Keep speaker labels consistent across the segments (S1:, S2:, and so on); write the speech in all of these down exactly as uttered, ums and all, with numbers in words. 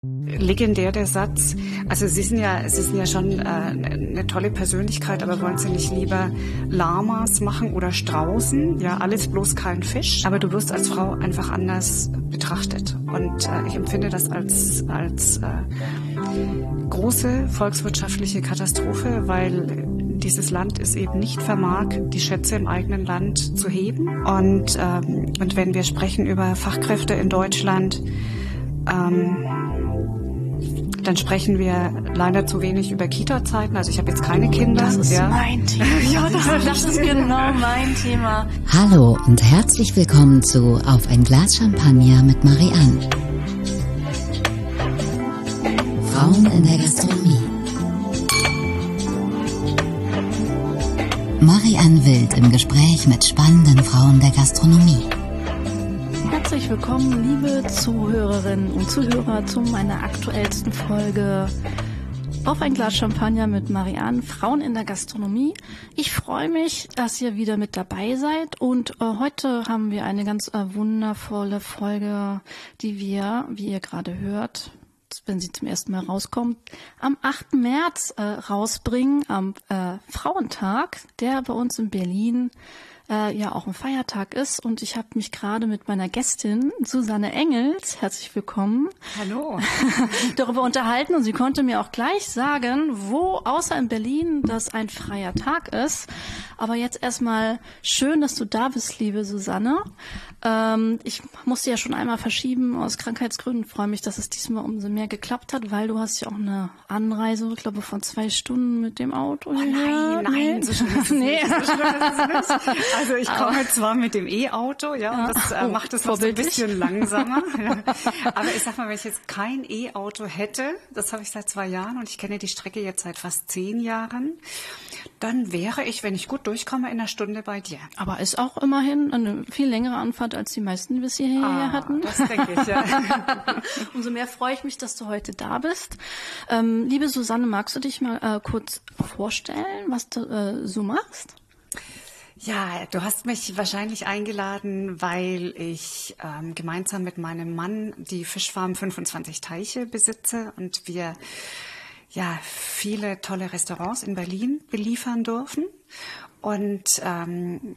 S1: Legendär der Satz. Also Sie sind ja, Sie sind ja schon äh, eine tolle Persönlichkeit, aber wollen Sie nicht lieber Lamas machen oder Straußen? Ja, alles bloß kein Fisch. Aber du wirst als Frau einfach anders betrachtet. Und äh, ich empfinde das als, als äh, große volkswirtschaftliche Katastrophe, weil dieses Land es eben nicht vermag, die Schätze im eigenen Land zu heben. Und, ähm, und wenn wir sprechen über Fachkräfte in Deutschland, ähm, dann sprechen wir leider zu wenig über Kita-Zeiten. Also ich habe jetzt keine Kinder.
S2: Das ist
S1: ja.
S2: mein Thema. Ja, das, das ist genau mein Thema.
S3: Hallo und herzlich willkommen zu Auf ein Glas Champagner mit Marianne. Frauen in der Gastronomie. Marianne Wild im Gespräch mit spannenden Frauen der Gastronomie.
S2: Herzlich willkommen, liebe Zuhörerinnen und Zuhörer, zu meiner aktuellsten Folge Auf ein Glas Champagner mit Marianne, Frauen in der Gastronomie. Ich freue mich, dass ihr wieder mit dabei seid und äh, heute haben wir eine ganz äh, wundervolle Folge, die wir, wie ihr gerade hört, wenn sie zum ersten Mal rauskommt, am achten März äh, rausbringen, am äh, Frauentag, der bei uns in Berlin äh, ja auch ein Feiertag ist. Und ich habe mich gerade mit meiner Gästin Susanne Engels, herzlich willkommen,
S1: Hallo,
S2: darüber unterhalten. Und sie konnte mir auch gleich sagen, wo außer in Berlin das ein freier Tag ist. Aber jetzt erstmal schön, dass du da bist, liebe Susanne. Ähm, ich musste ja schon einmal verschieben aus Krankheitsgründen. Freue mich, dass es diesmal umso mehr geklappt hat, weil du hast ja auch eine Anreise, ich glaube, von zwei Stunden mit dem Auto.
S1: Oh nein, nein,
S2: nee.
S1: so schlimm ist es
S2: nee.
S1: nicht. So schlimm ist es nicht. Also ich komme aber zwar mit dem E-Auto, ja, und das äh,
S2: oh,
S1: macht es noch so ein bisschen langsamer. Aber ich sag mal, wenn ich jetzt kein E-Auto hätte, das habe ich seit zwei Jahren und ich kenne die Strecke jetzt seit fast zehn Jahren, dann wäre ich, wenn ich gut durchkomme, in einer Stunde bei dir.
S2: Aber ist auch immerhin eine viel längere Anfahrt, als die meisten bis hierher
S1: ah,
S2: hatten.
S1: Das denke ich, ja.
S2: Umso mehr freue ich mich, dass du heute da bist. Ähm, liebe Susanne, magst du dich mal äh, kurz vorstellen, was du äh, so machst?
S1: Ja, du hast mich wahrscheinlich eingeladen, weil ich ähm, gemeinsam mit meinem Mann die Fischfarm fünfundzwanzig Teiche besitze und wir ja viele tolle Restaurants in Berlin beliefern dürfen. Und ähm,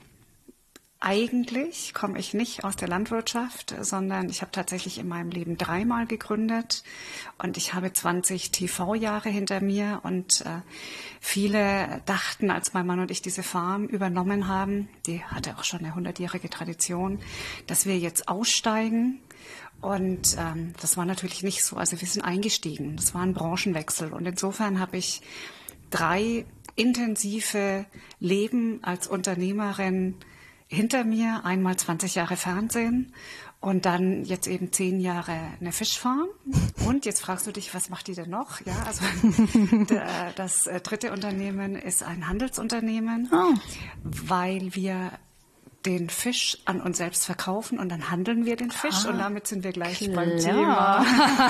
S1: eigentlich komme ich nicht aus der Landwirtschaft, sondern ich habe tatsächlich in meinem Leben dreimal gegründet und ich habe zwanzig T V-Jahre hinter mir und äh, viele dachten, als mein Mann und ich diese Farm übernommen haben, die hatte auch schon eine hundertjährige Tradition, dass wir jetzt aussteigen. Und ähm, das war natürlich nicht so. Also wir sind eingestiegen. Das war ein Branchenwechsel. Und insofern habe ich drei intensive Leben als Unternehmerin hinter mir. Einmal zwanzig Jahre Fernsehen und dann jetzt eben zehn Jahre eine Fischfarm. Und jetzt fragst du dich, was macht die denn noch? Ja, also das dritte Unternehmen ist ein Handelsunternehmen, oh. weil wir den Fisch an uns selbst verkaufen und dann handeln wir den Fisch ah, und damit sind wir gleich klar. beim Thema.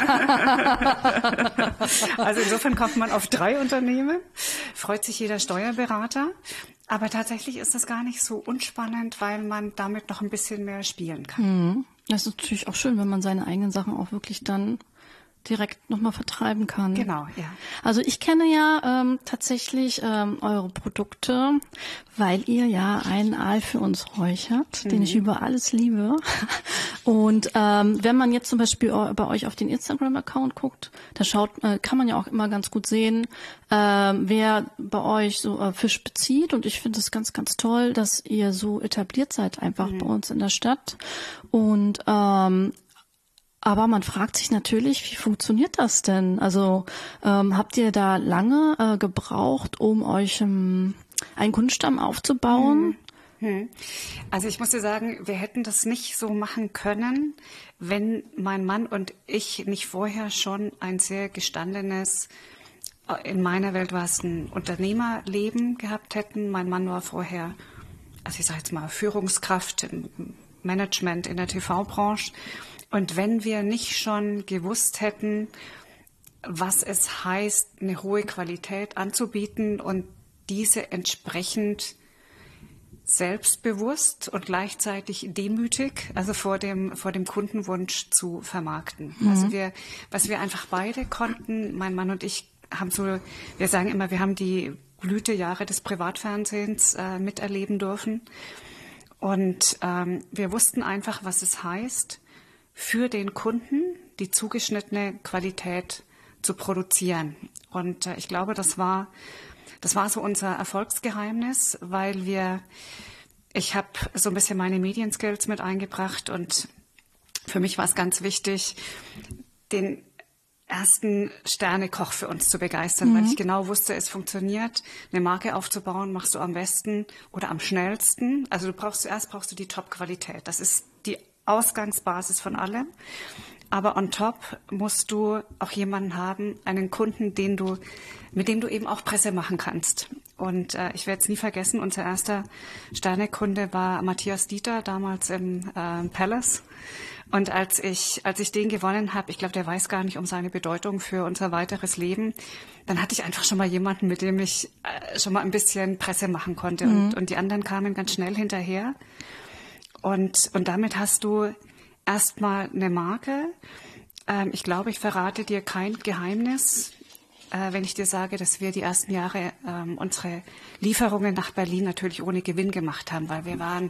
S1: Also insofern kommt man auf drei Unternehmen, freut sich jeder Steuerberater, aber tatsächlich ist das gar nicht so unspannend, weil man damit noch ein bisschen mehr spielen kann.
S2: Das ist natürlich auch schön, wenn man seine eigenen Sachen auch wirklich dann direkt nochmal vertreiben kann.
S1: Genau, ja.
S2: Also ich kenne ja ähm, tatsächlich ähm, eure Produkte, weil ihr ja einen Aal für uns räuchert, mhm. den ich über alles liebe. Und ähm, wenn man jetzt zum Beispiel bei euch auf den Instagram-Account guckt, da schaut, äh, kann man ja auch immer ganz gut sehen, äh, wer bei euch so äh, Fisch bezieht. Und ich finde es ganz, ganz toll, dass ihr so etabliert seid einfach mhm. bei uns in der Stadt. Und ähm, aber man fragt sich natürlich, wie funktioniert das denn? Also ähm, habt ihr da lange äh, gebraucht, um euch ähm, einen Kundenstamm aufzubauen?
S1: Hm. Hm. Also ich muss dir sagen, wir hätten das nicht so machen können, wenn mein Mann und ich nicht vorher schon ein sehr gestandenes, in meiner Welt war es ein Unternehmerleben gehabt hätten. Mein Mann war vorher, also ich sage jetzt mal, Führungskraft im Management in der T V-Branche. Und wenn wir nicht schon gewusst hätten, was es heißt, eine hohe Qualität anzubieten und diese entsprechend selbstbewusst und gleichzeitig demütig, also vor dem, vor dem Kundenwunsch zu vermarkten. Mhm. Also wir, was wir einfach beide konnten, mein Mann und ich haben so, wir sagen immer, wir haben die Blütejahre des Privatfernsehens äh, miterleben dürfen. Und ähm, wir wussten einfach, was es heißt, für den Kunden die zugeschnittene Qualität zu produzieren. Und äh, ich glaube, das war Das war so unser Erfolgsgeheimnis, weil wir, ich habe so ein bisschen meine Medienskills mit eingebracht und für mich war es ganz wichtig, den ersten Sternekoch für uns zu begeistern, mhm. weil ich genau wusste, es funktioniert. Eine Marke aufzubauen machst du am besten oder am schnellsten. Also du brauchst zuerst brauchst du die Top-Qualität. Das ist die Ausgangsbasis von allem. Aber on top musst du auch jemanden haben, einen Kunden, den du, mit dem du eben auch Presse machen kannst. Und äh, ich werde es nie vergessen, unser erster Sternekunde war Matthias Dieter, damals im äh, Palace. Und als ich, als ich den gewonnen habe, ich glaube, der weiß gar nicht um seine Bedeutung für unser weiteres Leben, dann hatte ich einfach schon mal jemanden, mit dem ich äh, schon mal ein bisschen Presse machen konnte. Mhm. Und, und die anderen kamen ganz schnell hinterher. Und, und damit hast du erstmal eine Marke. Ähm, ich glaube, ich verrate dir kein Geheimnis, äh, wenn ich dir sage, dass wir die ersten Jahre ähm, unsere Lieferungen nach Berlin natürlich ohne Gewinn gemacht haben, weil wir waren,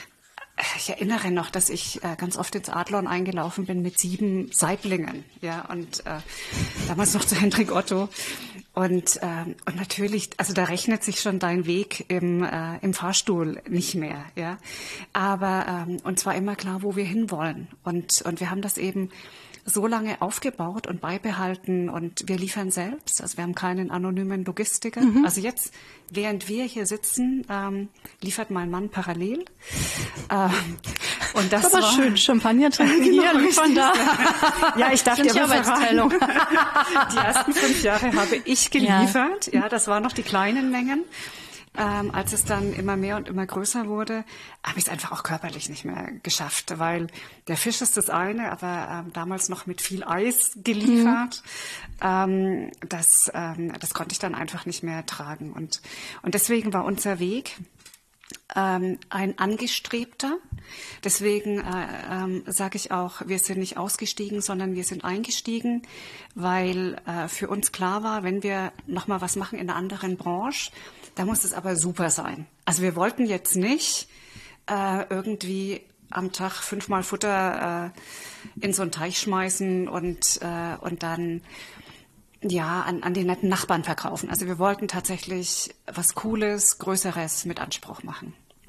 S1: ich erinnere noch, dass ich äh, ganz oft ins Adlon eingelaufen bin mit sieben Saiblingen, ja, und äh, damals noch zu Hendrik Otto. Und, ähm, und natürlich, also da rechnet sich schon dein Weg im, äh, im Fahrstuhl nicht mehr, ja. Aber ähm, uns war immer klar, wo wir hinwollen. Und, und wir haben das eben so lange aufgebaut und beibehalten und wir liefern selbst. Also wir haben keinen anonymen Logistiker. Mhm. Also jetzt, während wir hier sitzen, ähm, liefert mein Mann parallel. Ähm, und das,
S2: das war schön, Champagner trinken hier, liefern da.
S1: Ja, ich darf dir aber verraten, die ersten fünf Jahre habe ich geliefert. Ja, ja, das waren noch die kleinen Mengen. Ähm, als es dann immer mehr und immer größer wurde, habe ich es einfach auch körperlich nicht mehr geschafft, weil der Fisch ist das eine, aber ähm, damals noch mit viel Eis geliefert. Mhm. Ähm, das, ähm, das konnte ich dann einfach nicht mehr tragen. Und, und deswegen war unser Weg ähm, ein angestrebter. Deswegen äh, ähm, sage ich auch, wir sind nicht ausgestiegen, sondern wir sind eingestiegen, weil äh, für uns klar war, wenn wir noch mal was machen in einer anderen Branche, da muss es aber super sein. Also wir wollten jetzt nicht äh, irgendwie am Tag fünfmal Futter äh, in so einen Teich schmeißen und, äh, und dann ja an, an den netten Nachbarn verkaufen. Also wir wollten tatsächlich was Cooles, Größeres mit Anspruch machen.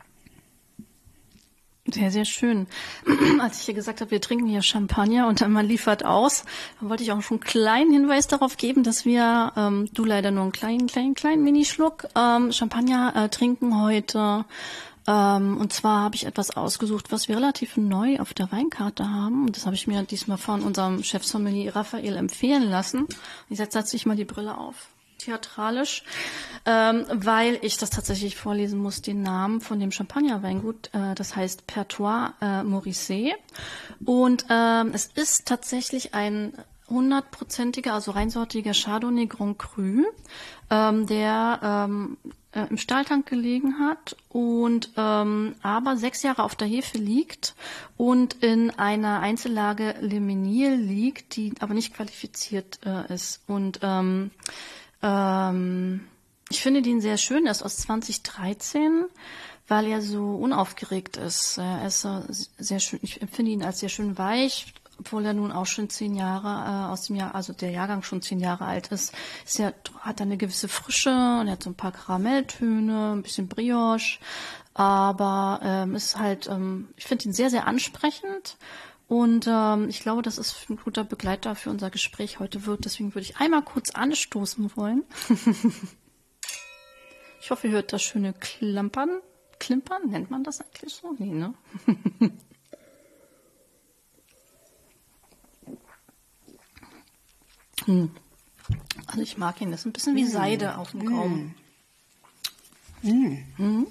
S2: Sehr, sehr schön. Als ich hier gesagt habe, wir trinken hier Champagner und dann man liefert aus, dann wollte ich auch schon einen kleinen Hinweis darauf geben, dass wir, ähm, du leider nur einen kleinen, kleinen, kleinen Minischluck ähm, Champagner äh, trinken heute. Ähm, und zwar habe ich etwas ausgesucht, was wir relativ neu auf der Weinkarte haben. Und das habe ich mir diesmal von unserem Chefsommelier Raphael empfehlen lassen. Ich setze jetzt mal die Brille auf. Theatralisch, ähm, weil ich das tatsächlich vorlesen muss, den Namen von dem Champagnerweingut. Äh, das heißt Pertois äh, Morisset. Und ähm, es ist tatsächlich ein hundertprozentiger, also reinsortiger Chardonnay Grand Cru, ähm, der ähm, äh, im Stahltank gelegen hat und ähm, aber sechs Jahre auf der Hefe liegt und in einer Einzellage Le Mesnil liegt, die aber nicht qualifiziert äh, ist. Und ähm, ähm, ich finde den sehr schön. Er ist aus zwanzig dreizehn, weil er so unaufgeregt ist. Er ist äh, sehr schön. Ich empfinde ihn als sehr schön weich. Obwohl er nun auch schon zehn Jahre äh, aus dem Jahr, also der Jahrgang schon zehn Jahre alt ist, ist er, hat er eine gewisse Frische und er hat so ein paar Karamelltöne, ein bisschen Brioche, aber ähm, ist halt, ähm, ich finde ihn sehr, sehr ansprechend und ähm, ich glaube, das ist ein guter Begleiter für unser Gespräch heute wird. Deswegen würde ich einmal kurz anstoßen wollen. Ich hoffe, ihr hört das schöne Klampern. Klimpern, nennt man das eigentlich so? Nee, ne? Also ich mag ihn, das ist ein bisschen wie Seide mm. auf dem Gaumen. Mm. Mm.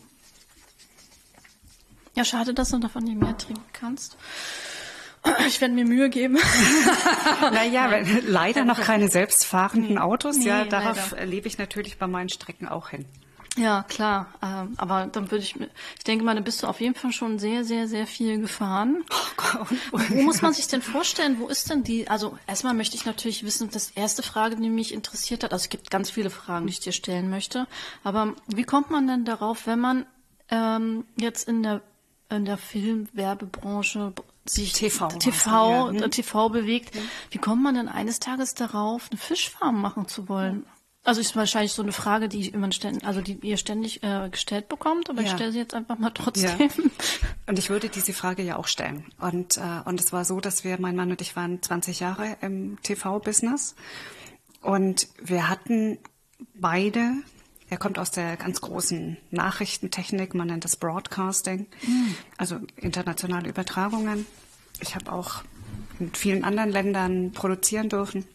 S2: Ja, schade, dass du davon nicht mehr trinken kannst. Ich werde mir Mühe geben.
S1: Naja, leider noch keine selbstfahrenden Autos. Nee, ja, darauf leider. Lebe ich natürlich bei meinen Strecken auch hin.
S2: Ja, klar. Ähm, aber dann würde ich, ich denke mal, da bist du auf jeden Fall schon sehr, sehr, sehr viel gefahren.
S1: Oh Gott.
S2: Wo muss man sich denn vorstellen? Wo ist denn die? Also erstmal möchte ich natürlich wissen, das erste Frage, die mich interessiert hat. Also es gibt ganz viele Fragen, die ich dir stellen möchte. Aber wie kommt man denn darauf, wenn man ähm, jetzt in der in der Filmwerbebranche sich
S1: T V
S2: T V,
S1: ja.
S2: T V bewegt?
S1: Hm.
S2: Wie kommt man denn eines Tages darauf, eine Fischfarm machen zu wollen? Also ist wahrscheinlich so eine Frage, die immer ständig, also die ihr ständig äh, gestellt bekommt, aber ja. ich stelle sie jetzt einfach mal trotzdem.
S1: Ja. Und ich würde diese Frage ja auch stellen. Und äh, und es war so, dass wir, mein Mann und ich waren zwanzig Jahre im T V-Business und wir hatten beide, er kommt aus der ganz großen Nachrichtentechnik, man nennt das Broadcasting, mhm. also internationale Übertragungen. Ich habe auch in vielen anderen Ländern produzieren dürfen.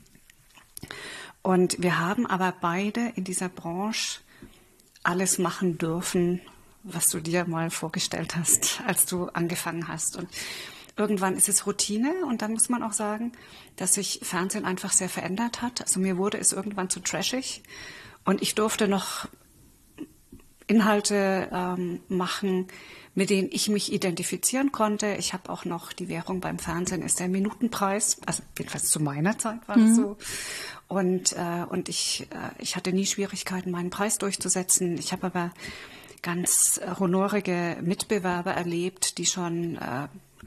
S1: Und wir haben aber beide in dieser Branche alles machen dürfen, was du dir mal vorgestellt hast, als du angefangen hast. Und irgendwann ist es Routine und dann muss man auch sagen, dass sich Fernsehen einfach sehr verändert hat. Also mir wurde es irgendwann zu trashig und ich durfte noch Inhalte ähm, machen, mit denen ich mich identifizieren konnte. Ich habe auch noch, die Währung beim Fernsehen ist der Minutenpreis, also jedenfalls zu meiner Zeit war das mhm. so. Und, äh, und ich, äh, ich hatte nie Schwierigkeiten, meinen Preis durchzusetzen. Ich habe aber ganz äh, honorige Mitbewerber erlebt, die schon äh,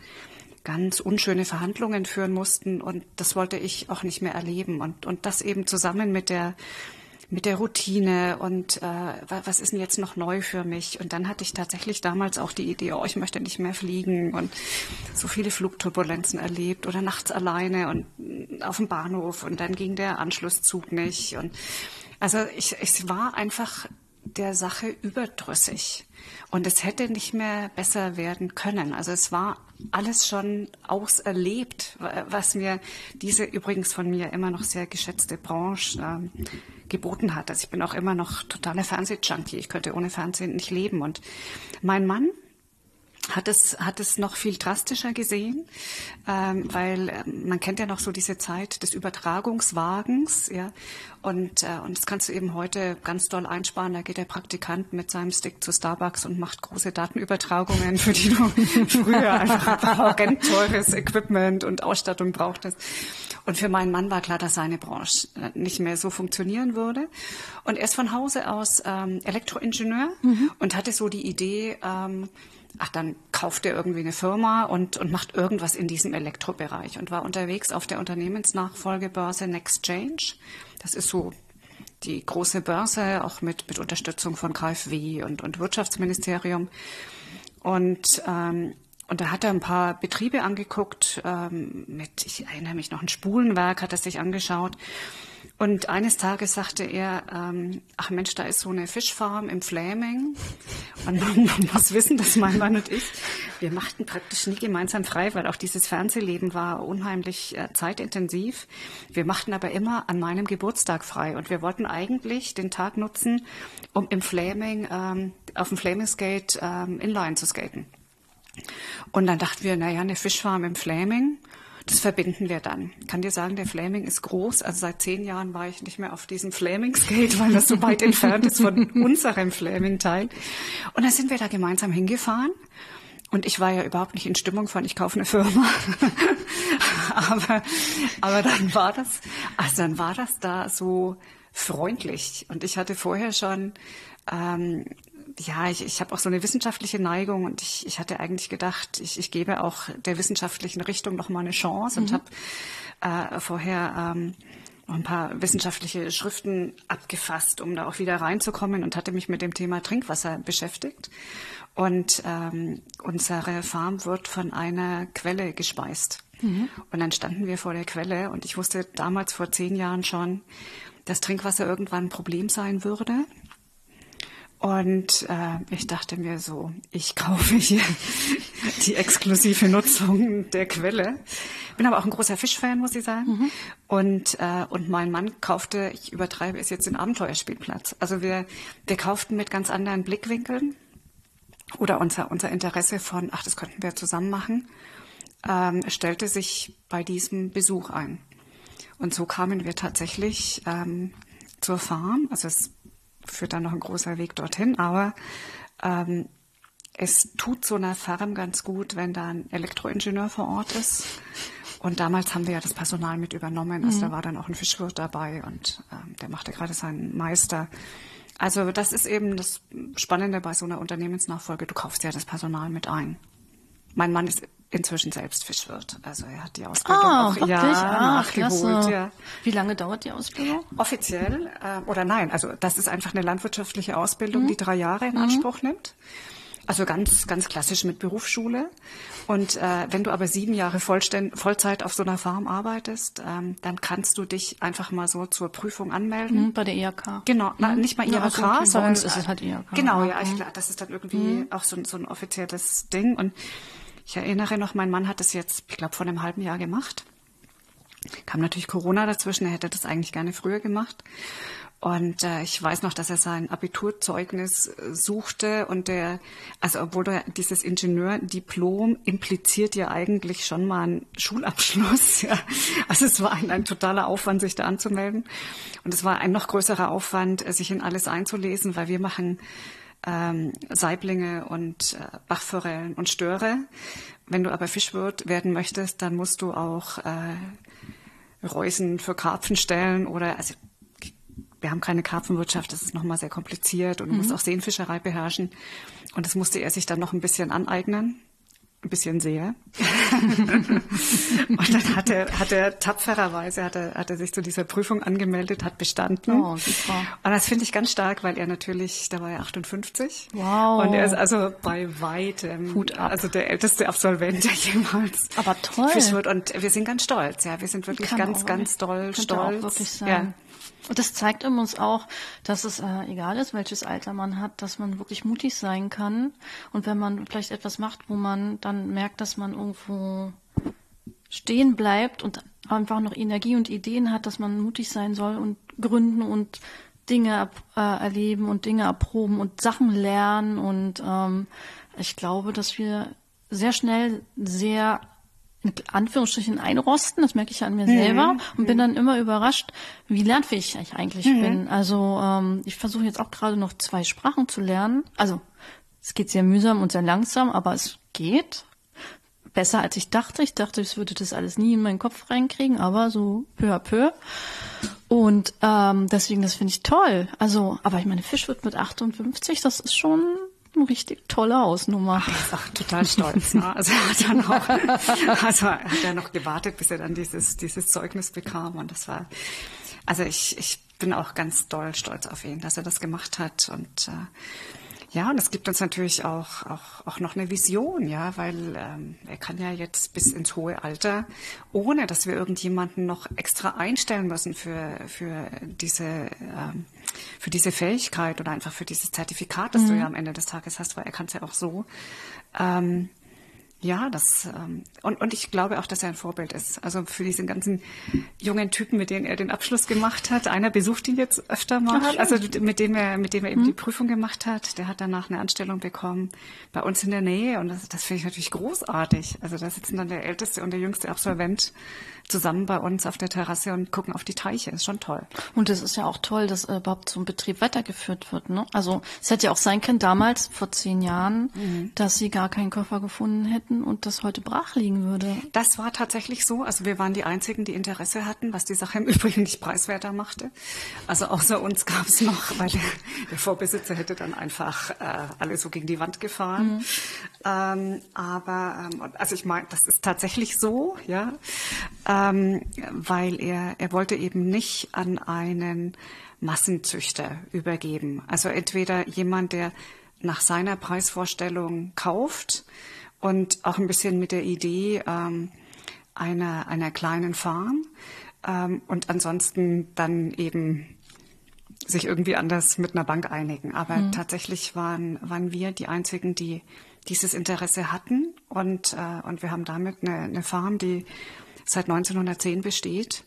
S1: ganz unschöne Verhandlungen führen mussten. Und das wollte ich auch nicht mehr erleben. Und, und das eben zusammen mit der mit der Routine und äh, was ist denn jetzt noch neu für mich? Und dann hatte ich tatsächlich damals auch die Idee, oh, ich möchte nicht mehr fliegen und so viele Flugturbulenzen erlebt oder nachts alleine und auf dem Bahnhof und dann ging der Anschlusszug nicht. Und also ich, ich war einfach der Sache überdrüssig und es hätte nicht mehr besser werden können. Also es war alles schon auserlebt, was mir diese übrigens von mir immer noch sehr geschätzte Branche ähm, geboten hat. Also ich bin auch immer noch totaler Fernsehjunkie. Ich könnte ohne Fernsehen nicht leben. Und mein Mann hat es, hat es noch viel drastischer gesehen, ähm, weil äh, man kennt ja noch so diese Zeit des Übertragungswagens, ja, und, äh, und das kannst du eben heute ganz doll einsparen. Da geht der Praktikant mit seinem Stick zu Starbucks und macht große Datenübertragungen, für die du früher einfach horrend teures Equipment und Ausstattung brauchtest. Und für meinen Mann war klar, dass seine Branche nicht mehr so funktionieren würde. Und er ist von Hause aus ähm, Elektroingenieur mhm. und hatte so die Idee, ähm, ach, dann kauft er irgendwie eine Firma und, und macht irgendwas in diesem Elektrobereich und war unterwegs auf der Unternehmensnachfolgebörse Nextchange. Das ist so die große Börse, auch mit, mit Unterstützung von K f W und, und Wirtschaftsministerium. Und, ähm, und da hat er ein paar Betriebe angeguckt, ähm, mit, ich erinnere mich noch, ein Spulenwerk hat er sich angeschaut. Und eines Tages sagte er, ähm, ach Mensch, da ist so eine Fischfarm im Fläming. Und man, man muss wissen, dass mein Mann und ich, wir machten praktisch nie gemeinsam frei, weil auch dieses Fernsehleben war unheimlich äh, zeitintensiv. Wir machten aber immer an meinem Geburtstag frei. Und wir wollten eigentlich den Tag nutzen, um im Fläming, ähm, auf dem Flämingskate ähm, Inline zu skaten. Und dann dachten wir, naja, eine Fischfarm im Fläming, das verbinden wir dann. Ich kann dir sagen, der Fläming ist groß. Also seit zehn Jahren war ich nicht mehr auf diesem Flämingskate, weil das so weit entfernt ist von unserem Fläming-Teil. Und dann sind wir da gemeinsam hingefahren. Und ich war ja überhaupt nicht in Stimmung von, ich kaufe eine Firma. aber, aber dann war das, also dann war das da so freundlich. Und ich hatte vorher schon, ähm, ja, ich, ich habe auch so eine wissenschaftliche Neigung und ich, ich hatte eigentlich gedacht, ich, ich gebe auch der wissenschaftlichen Richtung noch mal eine Chance und mhm. habe äh, vorher ähm, noch ein paar wissenschaftliche Schriften abgefasst, um da auch wieder reinzukommen und hatte mich mit dem Thema Trinkwasser beschäftigt. Und ähm, unsere Farm wird von einer Quelle gespeist. Mhm. Und dann standen wir vor der Quelle und ich wusste damals vor zehn Jahren schon, dass Trinkwasser irgendwann ein Problem sein würde. Und äh, ich dachte mir so, ich kaufe hier die exklusive Nutzung der Quelle. Bin aber auch ein großer Fischfan, muss ich sagen. Mhm. Und äh, und mein Mann kaufte, ich übertreibe es jetzt, den Abenteuerspielplatz. Also wir wir kauften mit ganz anderen Blickwinkeln oder unser unser Interesse von, ach, das könnten wir zusammen machen, ähm, stellte sich bei diesem Besuch ein. Und so kamen wir tatsächlich ähm, zur Farm. Also es führt dann noch ein großer Weg dorthin. Aber ähm, es tut so einer Farm ganz gut, wenn da ein Elektroingenieur vor Ort ist. Und damals haben wir ja das Personal mit übernommen. Also mhm. da war dann auch ein Fischwirt dabei und ähm, der machte gerade seinen Meister. Also das ist eben das Spannende bei so einer Unternehmensnachfolge. Du kaufst ja das Personal mit ein. Mein Mann ist inzwischen selbst Fischwirt. Also er hat die Ausbildung
S2: ah,
S1: auch
S2: wirklich?
S1: ja,
S2: ah,
S1: nachgeholt. Ja.
S2: Wie lange dauert die Ausbildung?
S1: Offiziell äh, oder nein, also das ist einfach eine landwirtschaftliche Ausbildung, mhm. die drei Jahre in Anspruch mhm. nimmt. Also ganz, ganz klassisch mit Berufsschule. Und äh, wenn du aber sieben Jahre Vollständ- Vollzeit auf so einer Farm arbeitest, ähm, dann kannst du dich einfach mal so zur Prüfung anmelden.
S2: Mhm, bei der I H K.
S1: Genau, mhm. na, nicht mal I H K,
S2: ja, okay.
S1: sondern
S2: bei uns ist es halt I H K.
S1: Genau, ja,
S2: mhm.
S1: ich, das ist dann irgendwie mhm. auch so, so ein offizielles Ding. Und ich erinnere noch, mein Mann hat das jetzt, ich glaube, vor einem halben Jahr gemacht. Kam natürlich Corona dazwischen, er hätte das eigentlich gerne früher gemacht. Und äh, ich weiß noch, dass er sein Abiturzeugnis äh, suchte und der, also obwohl der, dieses Ingenieurdiplom impliziert ja eigentlich schon mal einen Schulabschluss. Ja. Also es war ein, ein totaler Aufwand, sich da anzumelden. Und es war ein noch größerer Aufwand, sich in alles einzulesen, weil wir machen ähm, Saiblinge und äh, Bachforellen und Störe. Wenn du aber Fischwirt werden möchtest, dann musst du auch äh, Reusen für Karpfen stellen oder also wir haben keine Karpfenwirtschaft, das ist nochmal sehr kompliziert und du mhm. musst auch Seenfischerei beherrschen. Und das musste er sich dann noch ein bisschen aneignen. Ein bisschen sehr. Und dann hat er, hat er tapfererweise, hat er, hat er sich zu dieser Prüfung angemeldet, hat bestanden.
S2: Oh, super.
S1: Und das finde ich ganz stark, weil er natürlich, da war er achtundfünfzig.
S2: Wow.
S1: Und er ist also bei weitem,
S2: Hut ab.
S1: also der älteste Absolvent, der jemals
S2: Aber toll.
S1: Fischwirt. Und wir sind ganz stolz, ja. Wir sind wirklich
S2: Kann
S1: ganz,
S2: auch,
S1: ganz doll stolz.
S2: Auch wirklich sein.
S1: Ja.
S2: Und das zeigt uns auch, dass es äh, egal ist, welches Alter man hat, dass man wirklich mutig sein kann. Und wenn man vielleicht etwas macht, wo man dann merkt, dass man irgendwo stehen bleibt und einfach noch Energie und Ideen hat, dass man mutig sein soll und gründen und Dinge äh, erleben und Dinge erproben und Sachen lernen. Und ähm, ich glaube, dass wir sehr schnell sehr in Anführungsstrichen einrosten, das merke ich ja an mir mhm. selber und bin dann immer überrascht, wie lernfähig ich eigentlich mhm. bin. Also ähm, ich versuche jetzt auch gerade noch zwei Sprachen zu lernen. Also es geht sehr mühsam und sehr langsam, aber es geht. Besser als ich dachte. Ich dachte, ich würde das alles nie in meinen Kopf reinkriegen, aber so peu à peu. Und ähm, deswegen, das finde ich toll. Also, aber ich meine, Fischwirt mit achtundfünfzig, das ist schon eine richtig tolle Hausnummer.
S1: Ach, er ist auch total stolz. Ne? Also er hat dann auch, also er hat ja noch gewartet, bis er dann dieses dieses Zeugnis bekam. Und das war, also ich ich bin auch ganz doll stolz auf ihn, dass er das gemacht hat. Und äh, ja, und es gibt uns natürlich auch auch auch noch eine Vision, ja, weil ähm, er kann ja jetzt bis ins hohe Alter, ohne dass wir irgendjemanden noch extra einstellen müssen für für diese ähm, für diese Fähigkeit oder einfach für dieses Zertifikat, das mhm. du ja am Ende des Tages hast, weil er kann es ja auch so. Ähm, ja, das ähm, und und ich glaube auch, dass er ein Vorbild ist. Also für diese ganzen jungen Typen, mit denen er den Abschluss gemacht hat. Einer besucht ihn jetzt öfter mal, Ach, also mit dem er mit dem er eben mhm. die Prüfung gemacht hat. Der hat danach eine Anstellung bekommen bei uns in der Nähe und das, das finde ich natürlich großartig. Also da sitzen dann der älteste und der jüngste Absolvent zusammen bei uns auf der Terrasse und gucken auf die Teiche. Ist schon toll.
S2: Und es ist ja auch toll, dass äh, überhaupt so ein Betrieb weitergeführt wird. Ne? Also es hätte ja auch sein können, damals, vor zehn Jahren, mhm. dass sie gar keinen Koffer gefunden hätten und das heute brach liegen würde.
S1: Das war tatsächlich so. Also wir waren die Einzigen, die Interesse hatten, was die Sache im Übrigen nicht preiswerter machte. Also außer uns gab es noch, weil der, der Vorbesitzer hätte dann einfach äh, alle so gegen die Wand gefahren. Mhm. Ähm, aber, ähm, also ich meine, das ist tatsächlich so, ja. Ähm, weil er, er wollte eben nicht an einen Massenzüchter übergeben. Also entweder jemand, der nach seiner Preisvorstellung kauft und auch ein bisschen mit der Idee ähm, einer, einer kleinen Farm ähm, und ansonsten dann eben sich irgendwie anders mit einer Bank einigen. Aber mhm. tatsächlich waren, waren wir die Einzigen, die dieses Interesse hatten und, äh, und wir haben damit eine, eine Farm, die seit neunzehnhundertzehn besteht,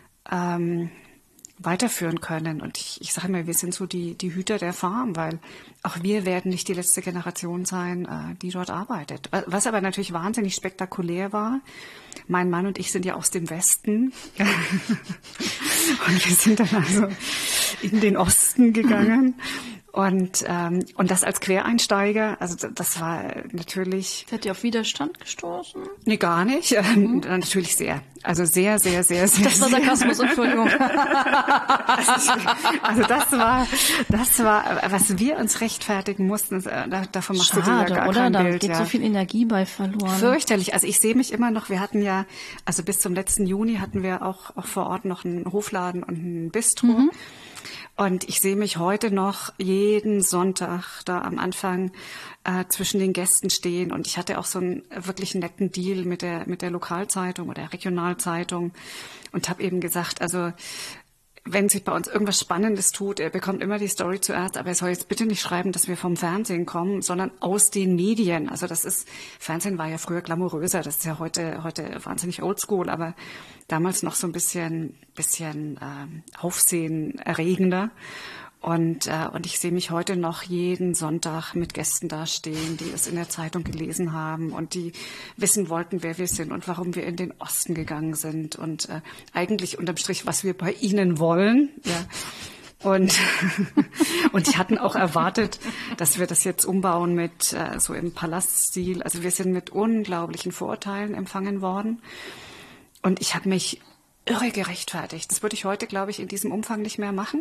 S1: ähm, weiterführen können. Und ich, ich sage immer, wir sind so die, die Hüter der Farm, weil auch wir werden nicht die letzte Generation sein, äh, die dort arbeitet. Was aber natürlich wahnsinnig spektakulär war, mein Mann und ich sind ja aus dem Westen. Und wir sind dann also in den Osten gegangen. Und, ähm, und das als Quereinsteiger, also das war natürlich...
S2: Seid ihr auf Widerstand gestoßen?
S1: Nee, gar nicht. Mhm. Natürlich sehr. Also sehr, sehr, sehr, sehr.
S2: Das war Sarkasmus, Entschuldigung.
S1: also, also das war, das war, was wir uns rechtfertigen mussten. Davon machst
S2: Schade,
S1: du dir ja gar
S2: oder?
S1: kein
S2: Da
S1: Bild.
S2: geht
S1: ja.
S2: so viel Energie bei verloren.
S1: Fürchterlich. Also ich sehe mich immer noch, wir hatten ja, also bis zum letzten Juni hatten wir auch, auch vor Ort noch einen Hofladen und ein Bistro. Mhm. Und ich sehe mich heute noch jeden Sonntag da am Anfang äh, zwischen den Gästen stehen. Und ich hatte auch so einen wirklich netten Deal mit der mit der Lokalzeitung oder Regionalzeitung und habe eben gesagt, also wenn sich bei uns irgendwas Spannendes tut, er bekommt immer die Story zuerst, aber er soll jetzt bitte nicht schreiben, dass wir vom Fernsehen kommen, sondern aus den Medien. Also das ist, Fernsehen war ja früher glamouröser, das ist ja heute heute wahnsinnig oldschool, aber damals noch so ein bisschen bisschen ähm, aufsehenerregender. Und, äh, und ich sehe mich heute noch jeden Sonntag mit Gästen dastehen, die es in der Zeitung gelesen haben und die wissen wollten, wer wir sind und warum wir in den Osten gegangen sind und äh, eigentlich unterm Strich, was wir bei ihnen wollen. Ja. Und, und die hatten auch erwartet, dass wir das jetzt umbauen mit äh, so im Palaststil. Also wir sind mit unglaublichen Vorurteilen empfangen worden. Und ich habe mich irre gerechtfertigt. Das würde ich heute, glaube ich, in diesem Umfang nicht mehr machen.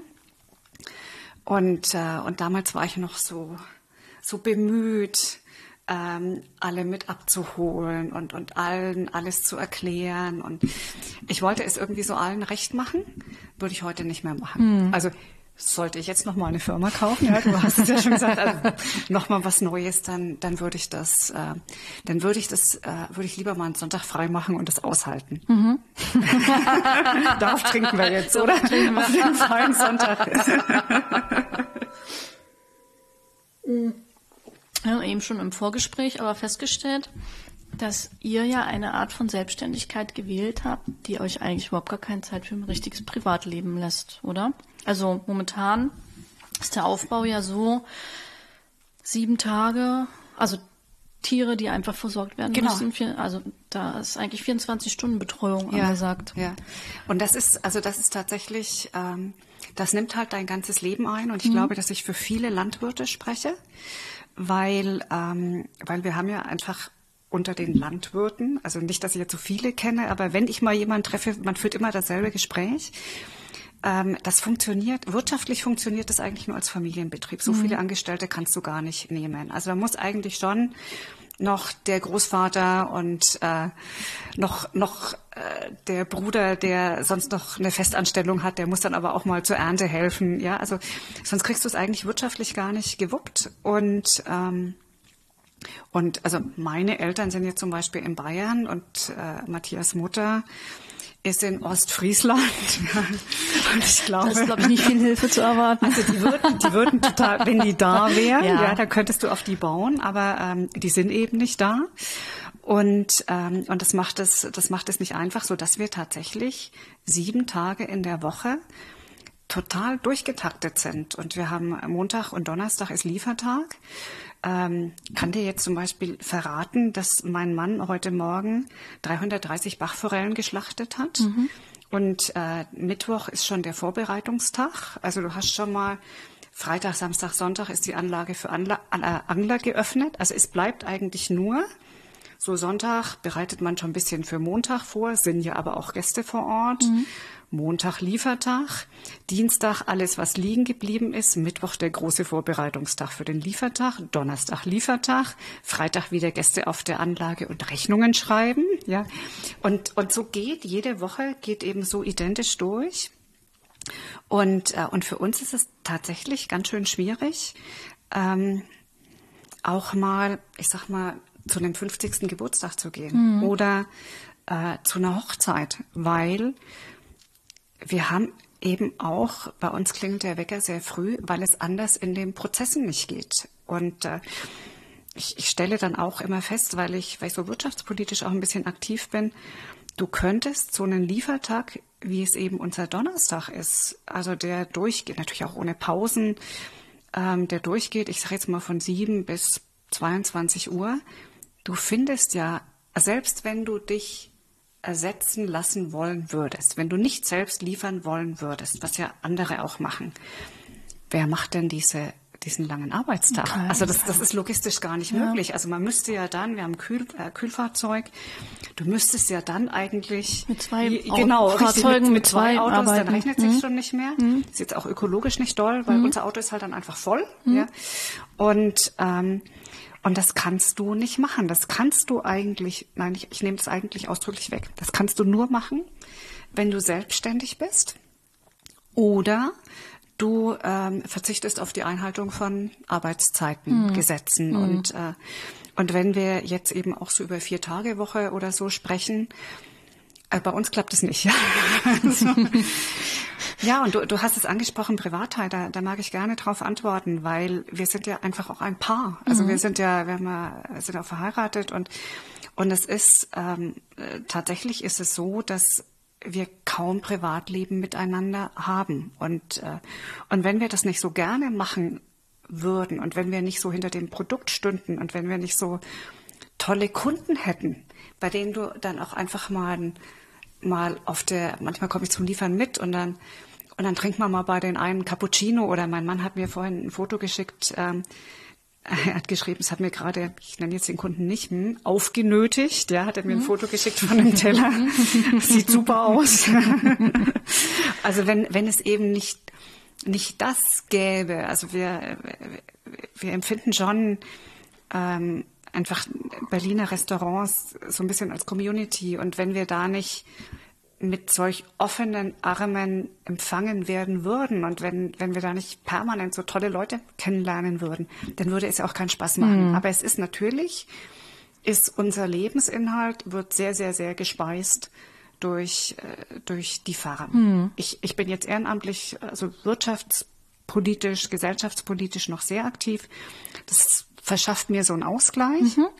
S1: Und, äh, und damals war ich noch so, so bemüht, ähm, alle mit abzuholen und, und allen alles zu erklären. Und ich wollte es irgendwie so allen recht machen, würde ich heute nicht mehr machen. Mhm. Also sollte ich jetzt noch mal eine Firma kaufen, ja, du hast es ja schon gesagt, also noch mal was Neues, dann, dann würde ich das, äh, dann würde ich das, äh, würde ich lieber mal einen Sonntag frei machen und das aushalten. Mhm. Darauf trinken wir jetzt, oder? Trinken wir. Auf den freien Sonntag.
S2: Wir haben eben schon im Vorgespräch aber festgestellt, dass ihr ja eine Art von Selbstständigkeit gewählt habt, die euch eigentlich überhaupt gar keine Zeit für ein richtiges Privatleben lässt, oder? Also momentan ist der Aufbau ja so, sieben Tage, also Tiere, die einfach versorgt werden
S1: genau.
S2: müssen. Also da ist eigentlich vierundzwanzig Stunden Betreuung
S1: ja,
S2: angesagt.
S1: Ja, und das ist, also das ist tatsächlich, ähm, das nimmt halt dein ganzes Leben ein. Und ich mhm. glaube, dass ich für viele Landwirte spreche, weil, ähm, weil wir haben ja einfach unter den Landwirten, also nicht, dass ich jetzt so viele kenne, aber wenn ich mal jemanden treffe, man führt immer dasselbe Gespräch. Ähm, das funktioniert, wirtschaftlich funktioniert das eigentlich nur als Familienbetrieb. So mhm. viele Angestellte kannst du gar nicht nehmen. Also da muss eigentlich schon noch der Großvater und äh, noch noch äh, der Bruder, der sonst noch eine Festanstellung hat, der muss dann aber auch mal zur Ernte helfen. Ja, also sonst kriegst du es eigentlich wirtschaftlich gar nicht gewuppt. Und ähm, und also meine Eltern sind jetzt zum Beispiel in Bayern und äh, Matthias Mutter ist in Ostfriesland. Und ich glaube,
S2: das ist, glaube ich, nicht viel Hilfe zu erwarten.
S1: Also die würden, die würden total, wenn die da wären, ja, ja dann könntest du auf die bauen, aber ähm, die sind eben nicht da. Und ähm, und das macht es, das macht es nicht einfach, so dass wir tatsächlich sieben Tage in der Woche total durchgetaktet sind. Und wir haben Montag und Donnerstag ist Liefertag. Ähm, kann dir jetzt zum Beispiel verraten, dass mein Mann heute Morgen dreihundertdreißig Bachforellen geschlachtet hat. Mhm. Und äh, Mittwoch ist schon der Vorbereitungstag. Also du hast schon mal Freitag, Samstag, Sonntag ist die Anlage für Anla- äh, Angler geöffnet. Also es bleibt eigentlich nur so Sonntag bereitet man schon ein bisschen für Montag vor, sind ja aber auch Gäste vor Ort. Mhm. Montag Liefertag, Dienstag alles, was liegen geblieben ist, Mittwoch der große Vorbereitungstag für den Liefertag, Donnerstag Liefertag, Freitag wieder Gäste auf der Anlage und Rechnungen schreiben, ja. Und, und so geht, jede Woche geht eben so identisch durch. Und, äh, und für uns ist es tatsächlich ganz schön schwierig, ähm, auch mal, ich sag mal, zu einem fünfzigsten Geburtstag zu gehen mhm. oder äh, zu einer Hochzeit, weil wir haben eben auch, bei uns klingelt der Wecker sehr früh, weil es anders in den Prozessen nicht geht. Und äh, ich, ich stelle dann auch immer fest, weil ich, weil ich so wirtschaftspolitisch auch ein bisschen aktiv bin, du könntest so einen Liefertag, wie es eben unser Donnerstag ist, also der durchgeht, natürlich auch ohne Pausen, ähm, der durchgeht, ich sage jetzt mal von sieben bis zweiundzwanzig Uhr, du findest ja, selbst wenn du dich ersetzen lassen wollen würdest, wenn du nicht selbst liefern wollen würdest, was ja andere auch machen, wer macht denn diese diesen langen Arbeitstag?
S2: Okay.
S1: Also das, das ist logistisch gar nicht ja. möglich. Also man müsste ja dann, wir haben ein Kühl, äh, Kühlfahrzeug, du müsstest ja dann eigentlich
S2: mit zwei
S1: die, genau,
S2: Fahrzeugen,
S1: mit,
S2: mit zwei,
S1: zwei Autos,
S2: arbeiten.
S1: Dann rechnet sich
S2: mhm.
S1: schon nicht mehr.
S2: Mhm.
S1: Ist jetzt auch ökologisch nicht doll, weil mhm. unser Auto ist halt dann einfach voll.
S2: Mhm.
S1: Ja. Und ähm, und das kannst du nicht machen. Das kannst du eigentlich, nein, ich, ich nehme das eigentlich ausdrücklich weg. Das kannst du nur machen, wenn du selbstständig bist oder du ähm, verzichtest auf die Einhaltung von Arbeitszeiten, mhm. Gesetzen. Mhm. Und, äh, und wenn wir jetzt eben auch so über Vier-Tage-Woche oder so sprechen, äh, bei uns klappt es nicht. Ja, also, ja und du, du hast es angesprochen, Privatheit, da, da mag ich gerne drauf antworten, weil wir sind ja einfach auch ein Paar. Also mhm. wir sind ja, wir haben ja, sind auch verheiratet und, und es ist, ähm, tatsächlich ist es so, dass wir kaum Privatleben miteinander haben. Und, äh, und wenn wir das nicht so gerne machen würden und wenn wir nicht so hinter dem Produkt stünden und wenn wir nicht so tolle Kunden hätten, bei denen du dann auch einfach mal, mal auf der, manchmal komme ich zum Liefern mit und dann, und dann trinkt man mal bei den einen Cappuccino oder mein Mann hat mir vorhin ein Foto geschickt, ähm, er hat geschrieben, es hat mir gerade, ich nenne jetzt den Kunden nicht, hm, aufgenötigt. Ja, hat er mir ein Foto geschickt von einem Teller. Sieht super aus. Also wenn, wenn es eben nicht, nicht das gäbe, also wir, wir empfinden schon ähm, einfach Berliner Restaurants so ein bisschen als Community. Und wenn wir da nicht mit solch offenen Armen empfangen werden würden und wenn, wenn wir da nicht permanent so tolle Leute kennenlernen würden, dann würde es ja auch keinen Spaß machen. Mhm. Aber es ist natürlich, ist unser Lebensinhalt, wird sehr, sehr, sehr gespeist durch, äh, durch die Fahrer. Mhm. Ich, ich bin jetzt ehrenamtlich, also wirtschaftspolitisch, gesellschaftspolitisch noch sehr aktiv. Das verschafft mir so einen Ausgleich. Mhm.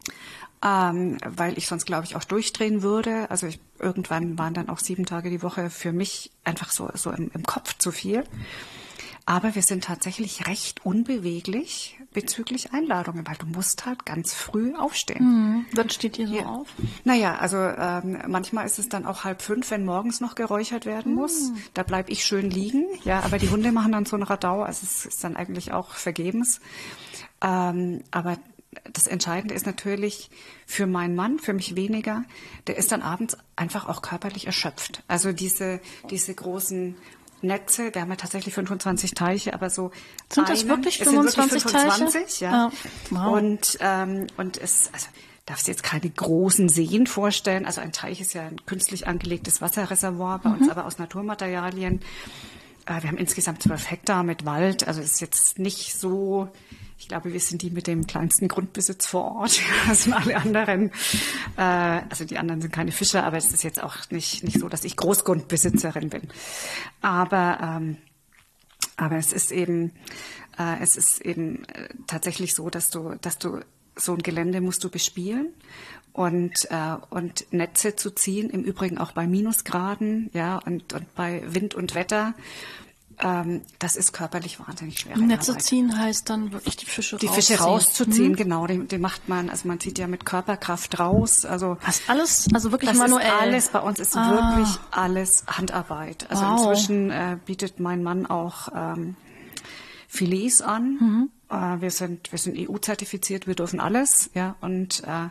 S1: Ähm, weil ich sonst, glaube ich, auch durchdrehen würde. Also ich, irgendwann waren dann auch sieben Tage die Woche für mich einfach so, so im, im Kopf zu viel. Aber wir sind tatsächlich recht unbeweglich bezüglich Einladungen, weil du musst halt ganz früh aufstehen.
S2: Mhm. Wann steht ihr so ja. auf?
S1: Naja, also ähm, manchmal ist es dann auch halb fünf, wenn morgens noch geräuchert werden mhm. muss. Da bleib ich schön liegen. Ja, aber die Hunde machen dann so ein Radau. Also es ist dann eigentlich auch vergebens. Ähm, aber das Entscheidende ist natürlich für meinen Mann, für mich weniger, der ist dann abends einfach auch körperlich erschöpft. Also diese, diese großen Netze, wir haben ja tatsächlich fünfundzwanzig Teiche, aber so
S2: sind das
S1: einen,
S2: wirklich
S1: es sind
S2: fünfundzwanzig,
S1: wirklich fünfundzwanzig
S2: Teiche?
S1: Ja.
S2: Oh, wow.
S1: Und, ähm, und es, also, darfst du jetzt keine großen Seen vorstellen. Also ein Teich ist ja ein künstlich angelegtes Wasserreservoir, bei mhm. uns aber aus Naturmaterialien. Äh, wir haben insgesamt zwölf Hektar mit Wald, also es ist jetzt nicht so. Ich glaube, wir sind die mit dem kleinsten Grundbesitz vor Ort. Das sind alle anderen, äh, also die anderen sind keine Fischer, aber es ist jetzt auch nicht, nicht so, dass ich Großgrundbesitzerin bin. Aber, ähm, aber es ist eben, äh, es ist eben äh, tatsächlich so, dass du, dass du so ein Gelände musst du bespielen und, äh, und Netze zu ziehen, im Übrigen auch bei Minusgraden, ja, und, und bei Wind und Wetter. Ähm, das ist körperlich wahnsinnig schwer.
S2: Netze ziehen heißt dann wirklich die Fische
S1: die
S2: rausziehen.
S1: Fische rauszuziehen, mhm. genau. Die, die macht man, also man zieht ja mit Körperkraft raus. Also
S2: was alles, also wirklich
S1: das
S2: manuell.
S1: Ist alles bei uns ist ah. wirklich alles Handarbeit. Also wow. inzwischen äh, bietet mein Mann auch ähm, Filets an. Mhm. Äh, wir sind wir sind E U-zertifiziert, wir dürfen alles, ja und äh,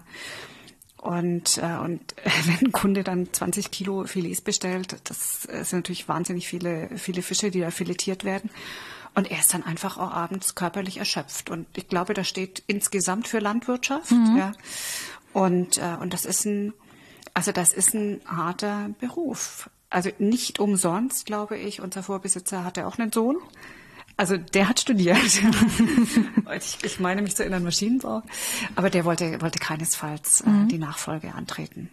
S1: Und, äh, und wenn ein Kunde dann zwanzig Kilo Filets bestellt, das sind natürlich wahnsinnig viele, viele Fische, die da filetiert werden. Und er ist dann einfach auch abends körperlich erschöpft. Und ich glaube, das steht insgesamt für Landwirtschaft. Mhm. Ja. Und, äh, und das ist ein, also das ist ein harter Beruf. Also nicht umsonst, glaube ich. Unser Vorbesitzer hatte auch einen Sohn. Also der hat studiert. ich, ich meine mich zu erinnern, Maschinenbau. Aber der wollte, wollte keinesfalls äh, mhm. die Nachfolge antreten.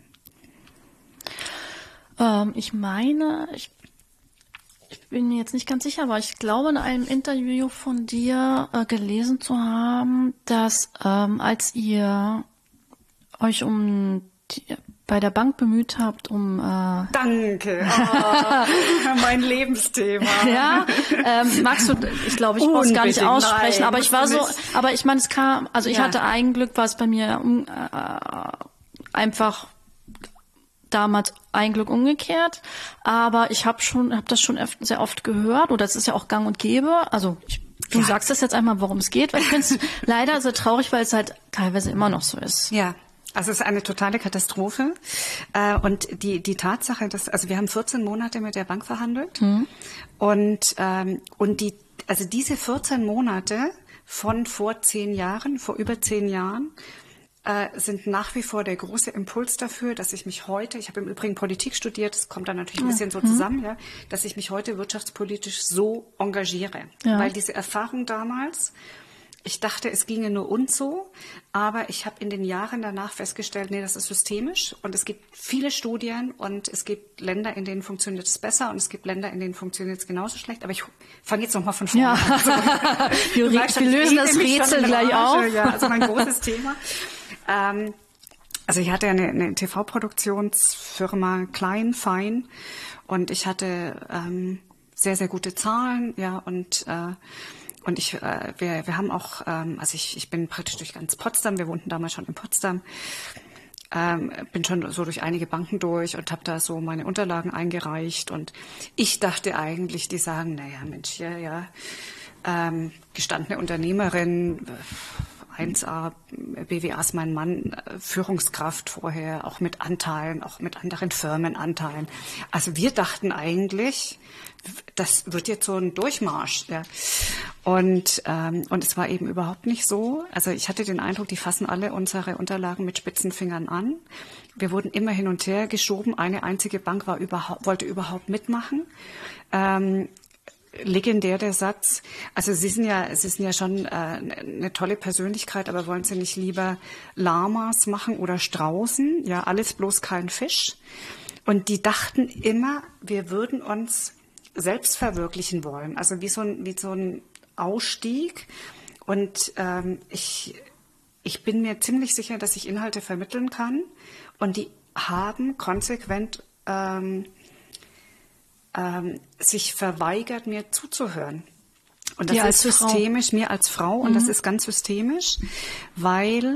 S2: Ähm, ich meine, ich, ich bin mir jetzt nicht ganz sicher, aber ich glaube, in einem Interview von dir äh, gelesen zu haben, dass ähm, als ihr euch um die, bei der Bank bemüht habt, um... Äh
S1: Danke, oh, mein Lebensthema.
S2: Ja, ähm, magst du, ich glaube, ich brauche es gar nicht aussprechen, nein, aber ich war so, aber ich meine, es kam, also ich ja. hatte Eigenglück, war es bei mir um, äh, einfach damals ein Glück umgekehrt, aber ich habe schon, habe das schon sehr oft gehört, oder es ist ja auch gang und gäbe. Also ich, du ja. sagst das jetzt einmal, worum es geht, weil ich finde es leider sehr traurig, weil es halt teilweise immer noch so ist.
S1: Ja. Also es ist eine totale Katastrophe. Und die, die Tatsache, dass, also wir haben vierzehn Monate mit der Bank verhandelt. Mhm. Und, ähm, und die, also diese vierzehn Monate von vor zehn Jahren, vor über zehn Jahren, äh, sind nach wie vor der große Impuls dafür, dass ich mich heute, ich habe im Übrigen Politik studiert, das kommt dann natürlich ein bisschen so zusammen, ja, dass ich mich heute wirtschaftspolitisch so engagiere. Ja. Weil diese Erfahrung damals, ich dachte, es ginge nur uns so, aber ich habe in den Jahren danach festgestellt, nee, das ist systemisch und es gibt viele Studien und es gibt Länder, in denen funktioniert es besser und es gibt Länder, in denen funktioniert es genauso schlecht. Aber ich fange jetzt nochmal von vorne
S2: ja.
S1: an. Also,
S2: wir, wir lösen das Rätsel gleich auf.
S1: Ja, also mein großes Thema. Ähm, also ich hatte eine, eine T V-Produktionsfirma, klein, fein, und ich hatte ähm, sehr, sehr gute Zahlen, ja, und äh, Und ich, äh, wir, wir haben auch, ähm, also ich, ich bin praktisch durch ganz Potsdam, wir wohnten damals schon in Potsdam, ähm, bin schon so durch einige Banken durch und habe da so meine Unterlagen eingereicht. Und ich dachte eigentlich, die sagen, naja, Mensch, hier, ja, ähm, gestandene Unternehmerin, eins A, B W A ist mein Mann, Führungskraft vorher, auch mit Anteilen, auch mit anderen Firmenanteilen. Also wir dachten eigentlich, das wird jetzt so ein Durchmarsch. Ja. Und, ähm, und es war eben überhaupt nicht so. Also ich hatte den Eindruck, die fassen alle unsere Unterlagen mit spitzen Fingern an. Wir wurden immer hin und her geschoben. Eine einzige Bank war überhaupt, wollte überhaupt mitmachen. Ähm, legendär der Satz, also Sie sind ja, Sie sind ja schon äh, eine tolle Persönlichkeit, aber wollen Sie nicht lieber Lamas machen oder Straußen? Ja, alles bloß kein Fisch. Und die dachten immer, wir würden uns selbst verwirklichen wollen, also wie so ein, wie so ein Ausstieg. Und ähm, ich, ich bin mir ziemlich sicher, dass ich Inhalte vermitteln kann. Und die haben konsequent ähm, ähm, sich verweigert, mir zuzuhören. Und das
S2: ja,
S1: ist systemisch, Frau. Mir als Frau, und mhm. das ist ganz systemisch, weil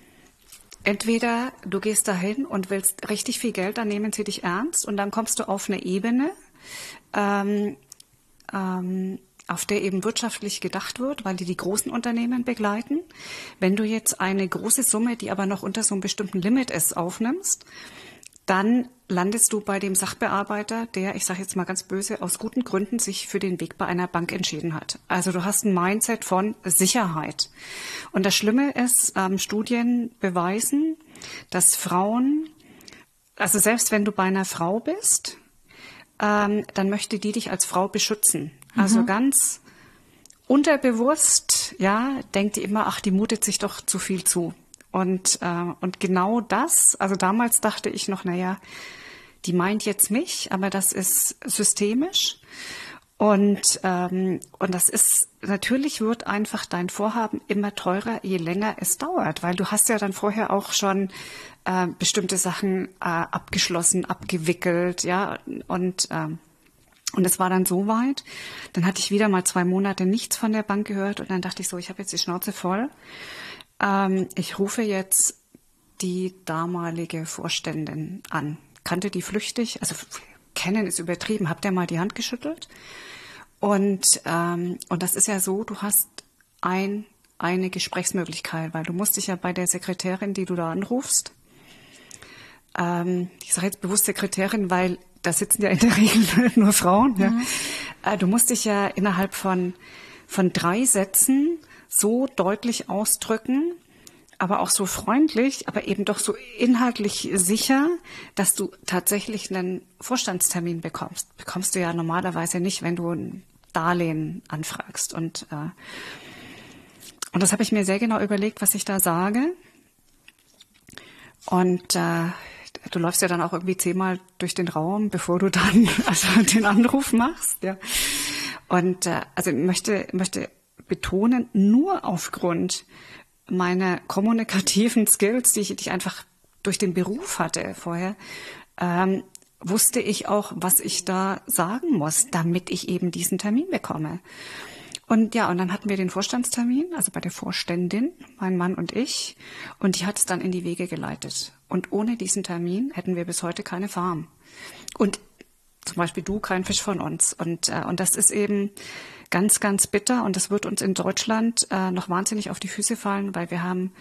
S1: entweder du gehst dahin und willst richtig viel Geld, dann nehmen sie dich ernst und dann kommst du auf eine Ebene, ähm, ähm, auf der eben wirtschaftlich gedacht wird, weil die die großen Unternehmen begleiten. Wenn du jetzt eine große Summe, die aber noch unter so einem bestimmten Limit ist, aufnimmst, dann landest du bei dem Sachbearbeiter, der, ich sage jetzt mal ganz böse, aus guten Gründen sich für den Weg bei einer Bank entschieden hat. Also du hast ein Mindset von Sicherheit. Und das Schlimme ist, ähm, Studien beweisen, dass Frauen, also selbst wenn du bei einer Frau bist, ähm, dann möchte die dich als Frau beschützen. Also mhm. ganz unterbewusst, ja, denkt die immer, ach, die mutet sich doch zu viel zu. Und, äh, und genau das, also damals dachte ich noch, naja, die meint jetzt mich, aber das ist systemisch. Und, ähm, und das ist, natürlich wird einfach dein Vorhaben immer teurer, je länger es dauert, weil du hast ja dann vorher auch schon äh, bestimmte Sachen äh, abgeschlossen, abgewickelt, ja, und ähm, und es war dann so weit, dann hatte ich wieder mal zwei Monate nichts von der Bank gehört und dann dachte ich so, ich habe jetzt die Schnauze voll. Ähm, ich rufe jetzt die damalige Vorständin an. Kannte die flüchtig, also kennen ist übertrieben, habt ihr mal die Hand geschüttelt? Und, ähm, und das ist ja so, du hast ein, eine Gesprächsmöglichkeit, weil du musst dich ja bei der Sekretärin, die du da anrufst, ähm, ich sage jetzt bewusst Sekretärin, weil da sitzen ja in der Regel nur Frauen. Ja. Mhm. Äh, du musst dich ja innerhalb von, von drei Sätzen so deutlich ausdrücken, aber auch so freundlich, aber eben doch so inhaltlich sicher, dass du tatsächlich einen Vorstandstermin bekommst. Bekommst du ja normalerweise nicht, wenn du ein Darlehen anfragst. Und, äh, und das habe ich mir sehr genau überlegt, was ich da sage. Und äh, du läufst ja dann auch irgendwie zehnmal durch den Raum, bevor du dann also den Anruf machst. Ja. Und äh, also ich möchte, möchte betonen, nur aufgrund meiner kommunikativen Skills, die ich, die ich einfach durch den Beruf hatte vorher, ähm, wusste ich auch, was ich da sagen muss, damit ich eben diesen Termin bekomme. Und ja, und dann hatten wir den Vorstandstermin, also bei der Vorständin, mein Mann und ich, und die hat es dann in die Wege geleitet. Und ohne diesen Termin hätten wir bis heute keine Farm. Und zum Beispiel du, kein Fisch von uns. Und, äh, und das ist eben ganz, ganz bitter. Und das wird uns in Deutschland äh, noch wahnsinnig auf die Füße fallen, weil wir haben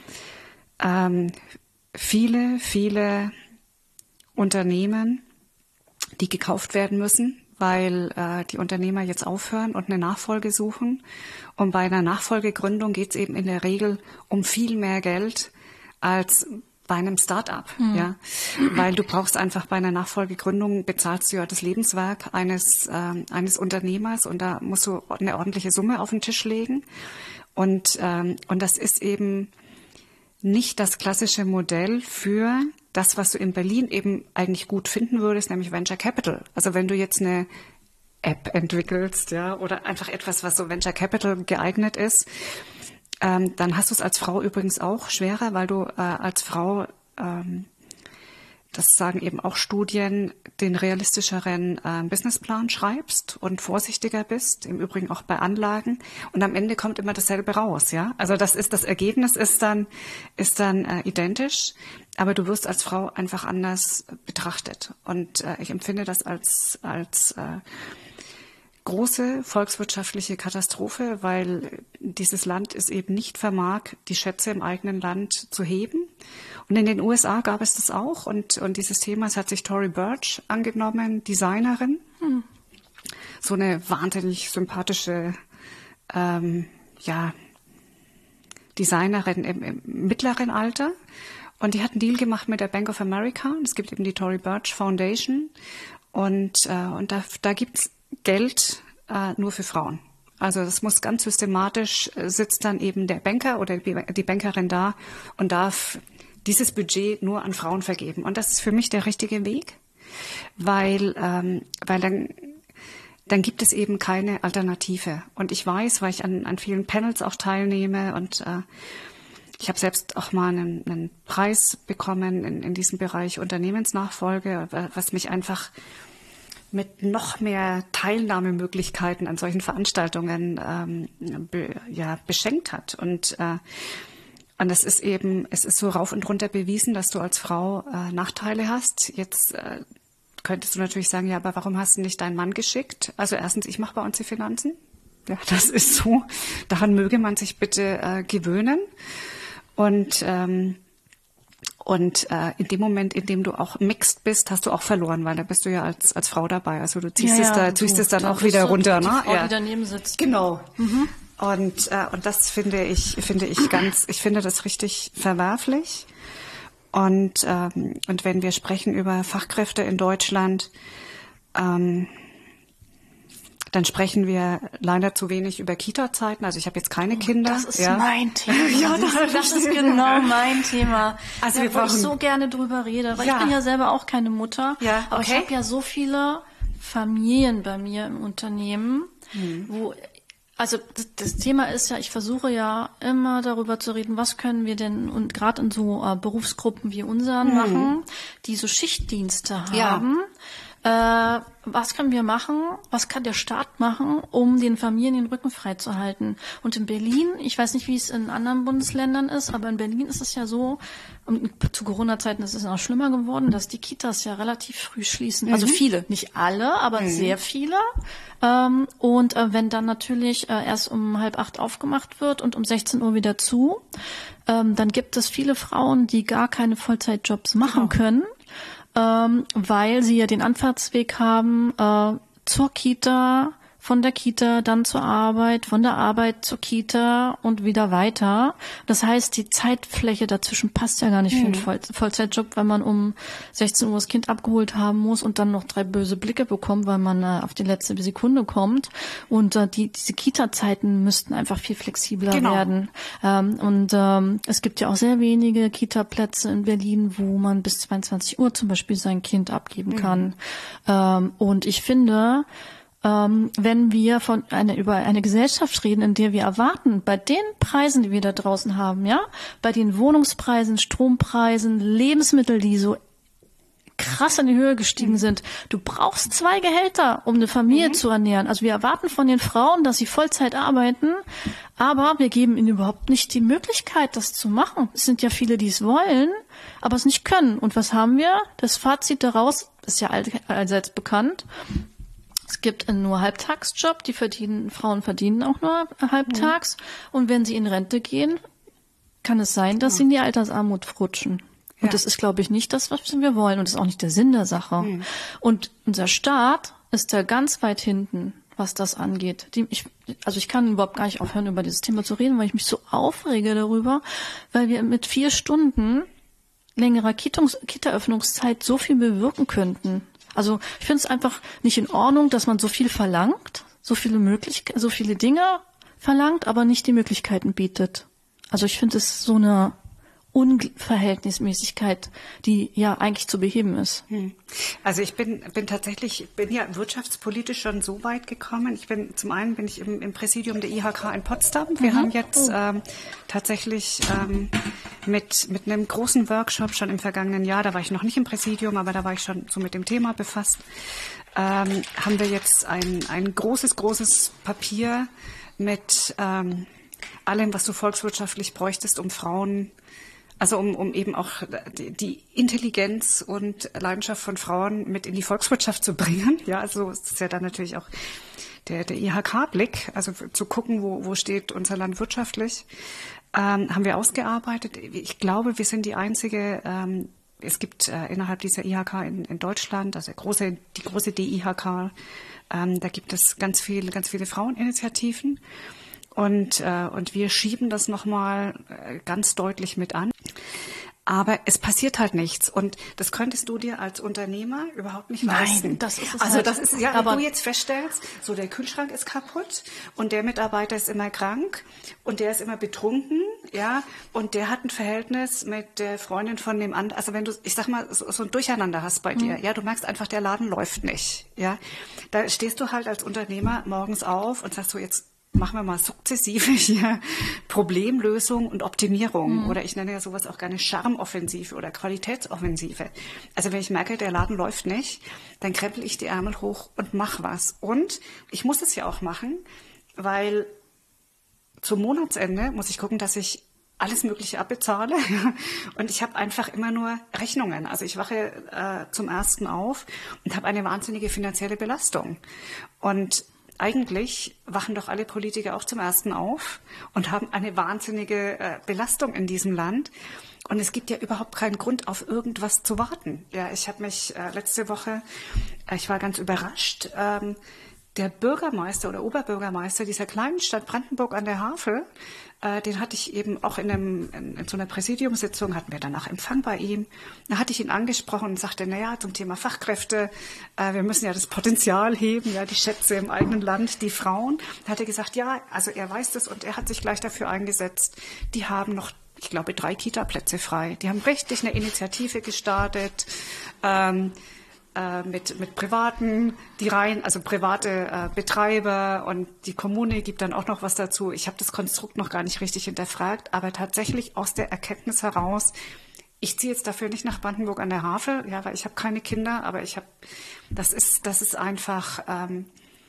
S1: ähm, viele, viele Unternehmen, die gekauft werden müssen, weil äh, die Unternehmer jetzt aufhören und eine Nachfolge suchen. Und bei einer Nachfolgegründung geht es eben in der Regel um viel mehr Geld als bei einem Start-up, mhm. ja, weil du brauchst einfach bei einer Nachfolgegründung, bezahlst du ja das Lebenswerk eines äh, eines Unternehmers und da musst du eine ordentliche Summe auf den Tisch legen. Und ähm, und das ist eben nicht das klassische Modell für das, was du in Berlin eben eigentlich gut finden würdest, nämlich Venture Capital. Also wenn du jetzt eine App entwickelst, ja, oder einfach etwas, was so Venture Capital geeignet ist, ähm, dann hast du es als Frau übrigens auch schwerer, weil du äh, als Frau, ähm, das sagen eben auch Studien, den realistischeren äh, Businessplan schreibst und vorsichtiger bist, im Übrigen auch bei Anlagen. Und am Ende kommt immer dasselbe raus, ja. Also das ist, das Ergebnis ist dann, ist dann äh, identisch, aber du wirst als Frau einfach anders betrachtet. Und äh, ich empfinde das als, als äh, große volkswirtschaftliche Katastrophe, weil dieses Land es eben nicht vermag, die Schätze im eigenen Land zu heben. Und in den U S A gab es das auch. Und, und dieses Themas hat sich Tory Burch angenommen, Designerin. Hm. So eine wahnsinnig sympathische ähm, ja, Designerin im, im mittleren Alter. Und die hat einen Deal gemacht mit der Bank of America. Es gibt eben die Tory Burch Foundation. Und, äh, und da, da gibt's Geld äh, nur für Frauen. Also das muss ganz systematisch, äh, sitzt dann eben der Banker oder die, die Bankerin da und darf dieses Budget nur an Frauen vergeben. Und das ist für mich der richtige Weg, weil, ähm, weil dann, dann gibt es eben keine Alternative. Und ich weiß, weil ich an, an vielen Panels auch teilnehme und äh, ich habe selbst auch mal einen, einen Preis bekommen in, in diesem Bereich Unternehmensnachfolge, was mich einfach mit noch mehr Teilnahmemöglichkeiten an solchen Veranstaltungen ähm, be, ja, beschenkt hat. Und, äh, und es ist eben, es ist so rauf und runter bewiesen, dass du als Frau äh, Nachteile hast. Jetzt äh, könntest du natürlich sagen, ja, aber warum hast du nicht deinen Mann geschickt? Also erstens, ich mache bei uns die Finanzen. Ja, das ist so. Daran möge man sich bitte äh, gewöhnen. Und ähm, Und äh, in dem Moment, in dem du auch mixed bist, hast du auch verloren, weil da bist du ja als als Frau dabei. Also du ziehst
S2: ja,
S1: es da,
S2: ja,
S1: ziehst
S2: du,
S1: es dann
S2: da
S1: auch wieder runter,
S2: die
S1: ne?
S2: Frau,
S1: Ja.
S2: die daneben sitzt.
S1: Genau. Mhm. Und äh, und das finde ich finde ich ganz, ich finde das richtig verwerflich. Und ähm, und wenn wir sprechen über Fachkräfte in Deutschland, ähm, dann sprechen wir leider zu wenig über Kita-Zeiten. Also ich habe jetzt keine Kinder.
S2: Das ist
S1: ja.
S2: mein Thema.
S1: Ja,
S2: das, das ist genau mein Thema.
S1: Also
S2: ja,
S1: wir
S2: wo ich
S1: brauchen,
S2: so gerne drüber rede. Weil
S1: ja.
S2: ich bin ja selber auch keine Mutter.
S1: Ja,
S2: aber
S1: okay.
S2: ich habe ja so viele Familien bei mir im Unternehmen, hm. wo also das, das Thema ist ja, ich versuche ja immer darüber zu reden, was können wir denn und gerade in so äh, Berufsgruppen wie unseren hm. machen, die so Schichtdienste haben.
S1: Ja.
S2: Äh, was können wir machen? Was kann der Staat machen, um den Familien den Rücken frei zu halten? Und in Berlin, ich weiß nicht, wie es in anderen Bundesländern ist, aber in Berlin ist es ja so, und zu Corona-Zeiten ist es noch schlimmer geworden, dass die Kitas ja relativ früh schließen. Mhm. Also viele, nicht alle, aber mhm. sehr viele. Ähm, und äh, wenn dann natürlich äh, erst um halb acht aufgemacht wird und um sechzehn Uhr wieder zu, ähm, dann gibt es viele Frauen, die gar keine Vollzeitjobs machen genau. können. Ähm, weil sie ja den Anfahrtsweg haben äh, zur Kita, von der Kita dann zur Arbeit, von der Arbeit zur Kita und wieder weiter. Das heißt, die Zeitfläche dazwischen passt ja gar nicht mhm. für einen Voll- Vollzeitjob, weil man um sechzehn Uhr das Kind abgeholt haben muss und dann noch drei böse Blicke bekommt, weil man äh, auf die letzte Sekunde kommt. Und äh, die diese Kita-Zeiten müssten einfach viel flexibler genau. werden. Ähm, und ähm, es gibt ja auch sehr wenige Kita-Plätze in Berlin, wo man bis zweiundzwanzig Uhr zum Beispiel sein Kind abgeben mhm. kann. Ähm, und ich finde, Ähm, wenn wir von einer, über eine Gesellschaft reden, in der wir erwarten, bei den Preisen, die wir da draußen haben, ja, bei den Wohnungspreisen, Strompreisen, Lebensmittel, die so krass in die Höhe gestiegen sind. Du brauchst zwei Gehälter, um eine Familie mhm. zu ernähren. Also wir erwarten von den Frauen, dass sie Vollzeit arbeiten, aber wir geben ihnen überhaupt nicht die Möglichkeit, das zu machen. Es sind ja viele, die es wollen, aber es nicht können. Und was haben wir? Das Fazit daraus ist ja all, allseits bekannt. Es gibt einen nur Halbtagsjob, die verdienen, Frauen verdienen auch nur halbtags. Mhm. Und wenn sie in Rente gehen, kann es sein, dass sie in die Altersarmut rutschen. Und ja. das ist, glaube ich, nicht das, was wir wollen. Und das ist auch nicht der Sinn der Sache. Mhm. Und unser Staat ist da ganz weit hinten, was das angeht. Die, ich, also ich kann überhaupt gar nicht aufhören, über dieses Thema zu reden, weil ich mich so aufrege darüber, weil wir mit vier Stunden längerer Kitungs- Kita-Öffnungszeit so viel bewirken könnten. Also ich finde es einfach nicht in Ordnung, dass man so viel verlangt, so viele Möglichkeiten, so viele Dinge verlangt, aber nicht die Möglichkeiten bietet. Also ich finde es so eine Unverhältnismäßigkeit, die ja eigentlich zu beheben ist.
S1: Also ich bin, bin tatsächlich, bin ja wirtschaftspolitisch schon so weit gekommen. Ich bin, zum einen bin ich im, im Präsidium der I H K in Potsdam. Wir mhm. haben jetzt oh. ähm, tatsächlich ähm, mit, mit einem großen Workshop schon im vergangenen Jahr, da war ich noch nicht im Präsidium, aber da war ich schon so mit dem Thema befasst, ähm, haben wir jetzt ein, ein großes, großes Papier mit ähm, allem, was du volkswirtschaftlich bräuchtest, um Frauen Also um, um eben auch die, die Intelligenz und Leidenschaft von Frauen mit in die Volkswirtschaft zu bringen. Ja, also es ist ja dann natürlich auch der, der I H K-Blick, also zu gucken, wo, wo steht unser Land wirtschaftlich, ähm, haben wir ausgearbeitet. Ich glaube, wir sind die einzige, ähm, es gibt äh, innerhalb dieser I H K in, in Deutschland, also große, die große D I H K, ähm, da gibt es ganz viele, ganz viele Fraueninitiativen. Und, äh, und wir schieben das nochmal äh, ganz deutlich mit an. Aber es passiert halt nichts. Und das könntest du dir als Unternehmer überhaupt nicht leisten.
S2: Nein, das ist es
S1: Also
S2: halt.
S1: das ist, ja,
S2: aber
S1: wenn du jetzt feststellst, so der Kühlschrank ist kaputt und der Mitarbeiter ist immer krank und der ist immer betrunken, ja, und der hat ein Verhältnis mit der Freundin von dem anderen. Also wenn du, ich sag mal, so, so ein Durcheinander hast bei dir, mhm. ja, du merkst einfach, der Laden läuft nicht, ja. Da stehst du halt als Unternehmer morgens auf und sagst so, jetzt machen wir mal sukzessive hier Problemlösung und Optimierung. Mhm. Oder ich nenne ja sowas auch gerne Charmoffensive oder Qualitätsoffensive. Also wenn ich merke, der Laden läuft nicht, dann krempel ich die Ärmel hoch und mach was. Und ich muss es ja auch machen, weil zum Monatsende muss ich gucken, dass ich alles Mögliche abbezahle. Und ich habe einfach immer nur Rechnungen. Also ich wache äh, zum ersten auf und habe eine wahnsinnige finanzielle Belastung. Und eigentlich wachen doch alle Politiker auch zum ersten auf und haben eine wahnsinnige äh, Belastung in diesem Land. Und es gibt ja überhaupt keinen Grund, auf irgendwas zu warten. Ja, ich habe mich äh, letzte Woche, äh, ich war ganz überrascht, ähm, der Bürgermeister oder Oberbürgermeister dieser kleinen Stadt Brandenburg an der Havel, äh, den hatte ich eben auch in, einem, in, in so einer Präsidiumssitzung, hatten wir danach Empfang bei ihm. Da hatte ich ihn angesprochen und sagte, naja, zum Thema Fachkräfte, äh, wir müssen ja das Potenzial heben, ja, die Schätze im eigenen Land, die Frauen. Da hat er gesagt, ja, also er weiß das und er hat sich gleich dafür eingesetzt. Die haben noch, ich glaube, drei Kita-Plätze frei. Die haben richtig eine Initiative gestartet, ähm, mit mit privaten, die rein, also private äh, Betreiber, und die Kommune gibt dann auch noch was dazu. Ich habe das Konstrukt noch gar nicht richtig hinterfragt, aber tatsächlich aus der Erkenntnis heraus, ich ziehe jetzt dafür nicht nach Brandenburg an der Havel, ja, weil ich habe keine Kinder, aber ich habe, das ist das ist einfach, ähm,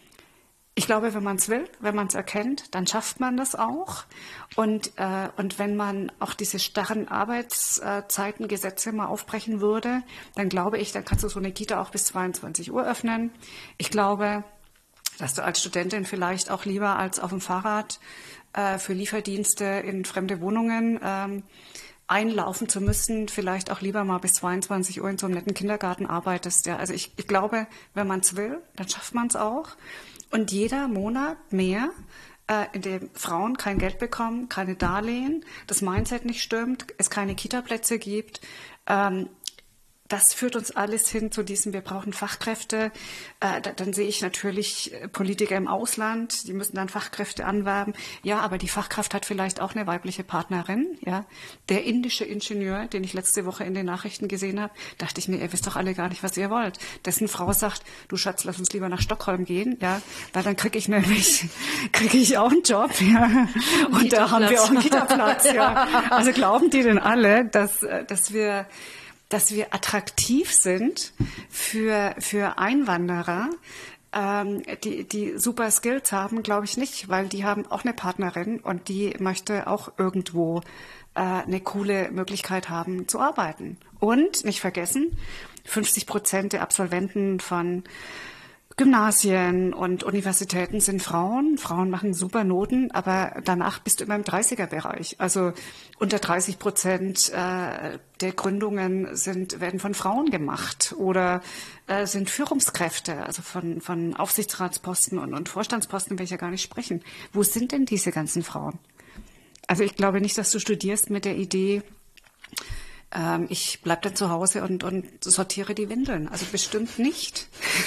S1: ich glaube, wenn man es will, wenn man es erkennt, dann schafft man das auch. Und, äh, und wenn man auch diese starren Arbeitszeitengesetze mal aufbrechen würde, dann glaube ich, dann kannst du so eine Kita auch bis zweiundzwanzig Uhr öffnen. Ich glaube, dass du als Studentin vielleicht auch lieber als auf dem Fahrrad äh, für Lieferdienste in fremde Wohnungen ähm, einlaufen zu müssen, vielleicht auch lieber mal bis zweiundzwanzig Uhr in so einem netten Kindergarten arbeitest. Ja, also ich, ich glaube, wenn man es will, dann schafft man es auch. Und jeder Monat mehr, äh, in dem Frauen kein Geld bekommen, keine Darlehen, das Mindset nicht stimmt, es keine Kita-Plätze gibt, ähm, das führt uns alles hin zu diesem, wir brauchen Fachkräfte. Äh, da, dann sehe ich natürlich Politiker im Ausland, die müssen dann Fachkräfte anwerben. Ja, aber die Fachkraft hat vielleicht auch eine weibliche Partnerin. Ja, der indische Ingenieur, den ich letzte Woche in den Nachrichten gesehen habe, dachte ich mir, ihr wisst doch alle gar nicht, was ihr wollt. Dessen Frau sagt, du Schatz, lass uns lieber nach Stockholm gehen. Ja, weil dann kriege ich nämlich, kriege ich auch einen Job. Ja, und da haben wir auch einen Kita-Platz. Ja, also glauben die denn alle, dass, dass wir dass wir attraktiv sind für, für Einwanderer, ähm, die, die super Skills haben, glaube ich nicht, weil die haben auch eine Partnerin und die möchte auch irgendwo äh, eine coole Möglichkeit haben zu arbeiten. Und nicht vergessen, fünfzig Prozent der Absolventen von Gymnasien und Universitäten sind Frauen. Frauen machen super Noten, aber danach bist du immer im dreißiger-Bereich. Also unter dreißig Prozent äh, der Gründungen sind, werden von Frauen gemacht oder äh, sind Führungskräfte, also von, von Aufsichtsratsposten und, und Vorstandsposten will ich ja gar nicht sprechen. Wo sind denn diese ganzen Frauen? Also ich glaube nicht, dass du studierst mit der Idee, ähm, ich bleib dann zu Hause und, und sortiere die Windeln. Also bestimmt nicht.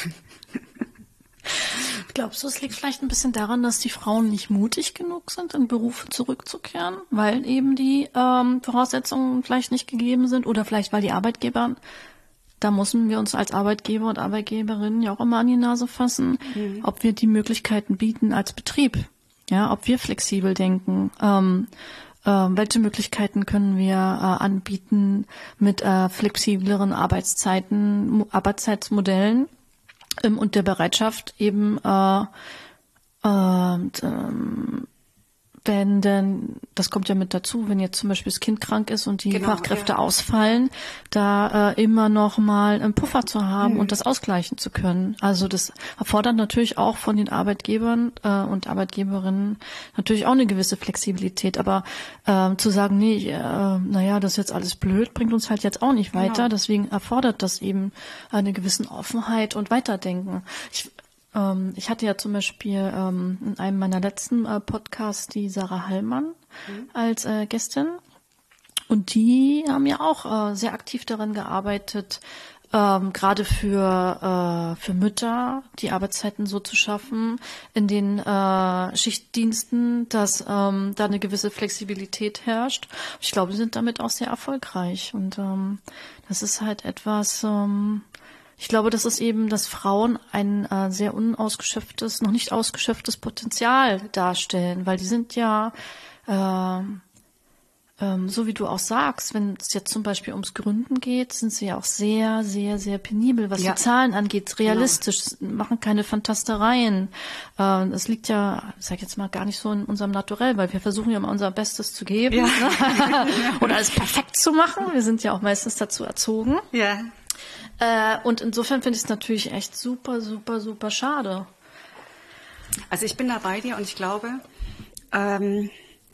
S2: Glaubst du, es liegt vielleicht ein bisschen daran, dass die Frauen nicht mutig genug sind, in Berufe zurückzukehren, weil eben die ähm, Voraussetzungen vielleicht nicht gegeben sind oder vielleicht weil die Arbeitgeber, da müssen wir uns als Arbeitgeber und Arbeitgeberinnen ja auch immer an die Nase fassen, mhm. ob wir die Möglichkeiten bieten als Betrieb, ja, ob wir flexibel denken, ähm, äh, welche Möglichkeiten können wir äh, anbieten mit äh, flexibleren Arbeitszeiten, Arbeitszeitsmodellen. Und der Bereitschaft eben, äh, äh, ähm, wenn denn, das kommt ja mit dazu, wenn jetzt zum Beispiel das Kind krank ist und die genau, Fachkräfte ja. ausfallen, da äh, immer noch mal einen Puffer zu haben mhm. und das ausgleichen zu können. Also das erfordert natürlich auch von den Arbeitgebern äh, und Arbeitgeberinnen natürlich auch eine gewisse Flexibilität. Aber äh, zu sagen, nee, äh, naja, das ist jetzt alles blöd, bringt uns halt jetzt auch nicht weiter. Genau. Deswegen erfordert das eben eine gewisse Offenheit und Weiterdenken. Ich, Ich hatte ja zum Beispiel ähm, in einem meiner letzten äh, Podcasts die Sarah Hallmann mhm. als äh, Gästin und die haben ja auch äh, sehr aktiv daran gearbeitet, ähm, gerade für äh, für Mütter die Arbeitszeiten so zu schaffen in den äh, Schichtdiensten, dass ähm, da eine gewisse Flexibilität herrscht. Ich glaube, sie sind damit auch sehr erfolgreich und ähm, das ist halt etwas. Ähm, Ich glaube, das ist eben, dass Frauen ein äh, sehr unausgeschöpftes, noch nicht ausgeschöpftes Potenzial darstellen, weil die sind ja, äh, ähm, so wie du auch sagst, wenn es jetzt zum Beispiel ums Gründen geht, sind sie ja auch sehr, sehr, sehr penibel, was ja. die Zahlen angeht, realistisch, genau. machen keine Fantastereien. Äh, das liegt ja, ich sag jetzt mal, gar nicht so in unserem Naturell, weil wir versuchen ja immer unser Bestes zu geben ja. ne? oder alles perfekt zu machen. Wir sind ja auch meistens dazu erzogen.
S1: Ja.
S2: Äh, und insofern finde ich es natürlich echt super, super, super schade.
S1: Also ich bin da bei dir und ich glaube, ähm,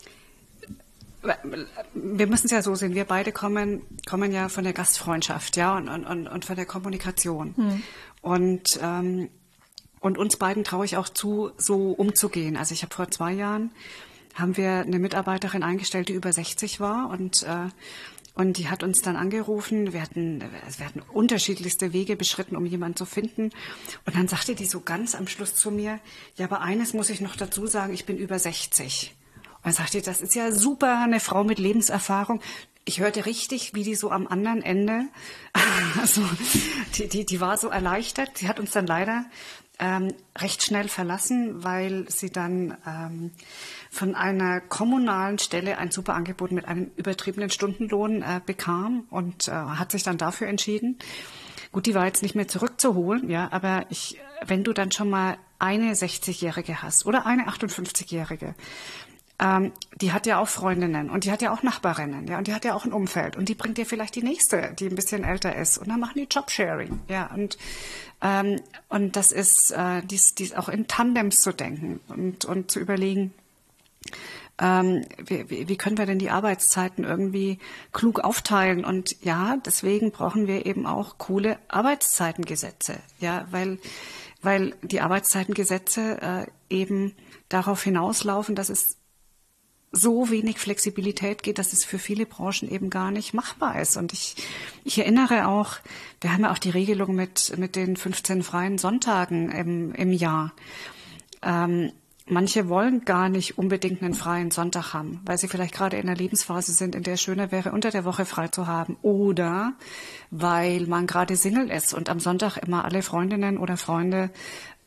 S1: wir müssen es ja so sehen, wir beide kommen, kommen ja von der Gastfreundschaft, ja, und, und, und von der Kommunikation. Hm. Und, ähm, und uns beiden traue ich auch zu, so umzugehen. Also ich habe vor zwei Jahren, haben wir eine Mitarbeiterin eingestellt, die über sechzig war und äh, Und die hat uns dann angerufen, wir hatten, wir hatten unterschiedlichste Wege beschritten, um jemanden zu finden. Und dann sagte die so ganz am Schluss zu mir, ja, aber eines muss ich noch dazu sagen, ich bin über sechzig. Und dann sagte die, das ist ja super, eine Frau mit Lebenserfahrung. Ich hörte richtig, wie die so am anderen Ende, also die, die, die war so erleichtert. Sie hat uns dann leider ähm, recht schnell verlassen, weil sie dann ähm, von einer kommunalen Stelle ein super Angebot mit einem übertriebenen Stundenlohn äh, bekam und äh, hat sich dann dafür entschieden. Gut, die war jetzt nicht mehr zurückzuholen, ja, aber ich, wenn du dann schon mal eine sechzigjährige hast oder eine achtundfünfzigjährige, ähm, die hat ja auch Freundinnen und die hat ja auch Nachbarinnen, ja, und die hat ja auch ein Umfeld und die bringt dir vielleicht die nächste, die ein bisschen älter ist und dann machen die Jobsharing, ja, und ähm, und das ist äh, dies, dies auch in Tandems zu denken und und zu überlegen, Ähm, wie, wie können wir denn die Arbeitszeiten irgendwie klug aufteilen? Und ja, deswegen brauchen wir eben auch coole Arbeitszeitengesetze, ja, weil weil die Arbeitszeitengesetze äh, eben darauf hinauslaufen, dass es so wenig Flexibilität geht, dass es für viele Branchen eben gar nicht machbar ist. Und ich, ich erinnere auch, wir haben ja auch die Regelung mit mit den fünfzehn freien Sonntagen im, im Jahr. Ähm, Manche wollen gar nicht unbedingt einen freien Sonntag haben, weil sie vielleicht gerade in einer Lebensphase sind, in der es schöner wäre, unter der Woche frei zu haben. Oder weil man gerade Single ist und am Sonntag immer alle Freundinnen oder Freunde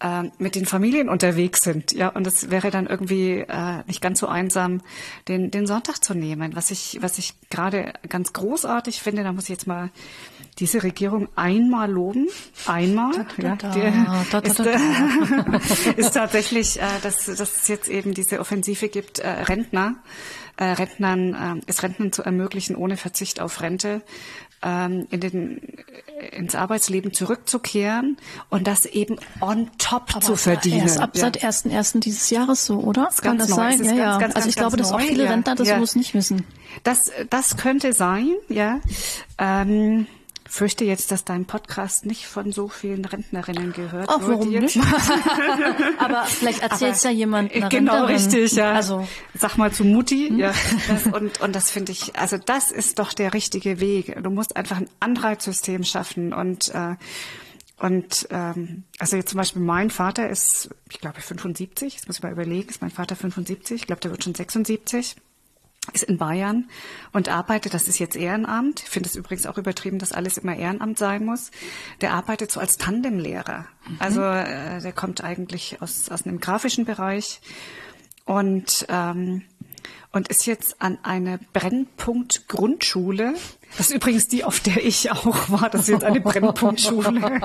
S1: äh, mit den Familien unterwegs sind, ja, und es wäre dann irgendwie äh, nicht ganz so einsam, den den Sonntag zu nehmen, was ich was ich gerade ganz großartig finde. Da muss ich jetzt mal diese Regierung einmal loben, einmal,
S2: Da, da,
S1: ja,
S2: da,
S1: die,
S2: da, da, da.
S1: ist, ist tatsächlich, äh, dass, dass es jetzt eben diese Offensive gibt, äh, Rentner, äh, Rentnern, äh, es Rentnern zu ermöglichen, ohne Verzicht auf Rente, ähm, in den, ins Arbeitsleben zurückzukehren und das eben on top
S2: Aber
S1: zu verdienen.
S2: Erst ab
S1: ja.
S2: seit ersten ersten dieses Jahres so, oder?
S1: Das ist
S2: Kann
S1: ganz
S2: das
S1: neu.
S2: sein?
S1: Es ist
S2: Ja,
S1: ganz,
S2: ja.
S1: ganz,
S2: Also ich
S1: ganz,
S2: glaube,
S1: ganz
S2: dass auch
S1: neu,
S2: viele
S1: ja.
S2: Rentner das
S1: Ja.
S2: bloß nicht wissen.
S1: Das, das könnte sein, ja. Ähm, fürchte jetzt, dass dein Podcast nicht von so vielen Rentnerinnen gehört
S2: Ach,
S1: wird.
S2: warum
S1: jetzt.
S2: nicht? Aber vielleicht erzählt ja jemand eine
S1: Genau,
S2: Rentnerin.
S1: richtig, ja.
S2: Also,
S1: Sag mal zu Mutti, ja. Das, und, und das finde ich, also das ist doch der richtige Weg. Du musst einfach ein Anreizsystem schaffen und, äh, und ähm, also jetzt zum Beispiel mein Vater ist, ich glaube fünfundsiebzig, jetzt muss ich mal überlegen, ist mein Vater fünfundsiebzig, ich glaube, der wird schon sechsundsiebzig. Ist in Bayern und arbeitet, das ist jetzt Ehrenamt. Ich finde es übrigens auch übertrieben, dass alles immer Ehrenamt sein muss. Der arbeitet so als Tandemlehrer. Mhm. Also äh, der kommt eigentlich aus, aus einem grafischen Bereich und, ähm, und ist jetzt an eine Brennpunkt-Grundschule. Das ist übrigens die, auf der ich auch war. Das ist jetzt eine Brennpunktschule.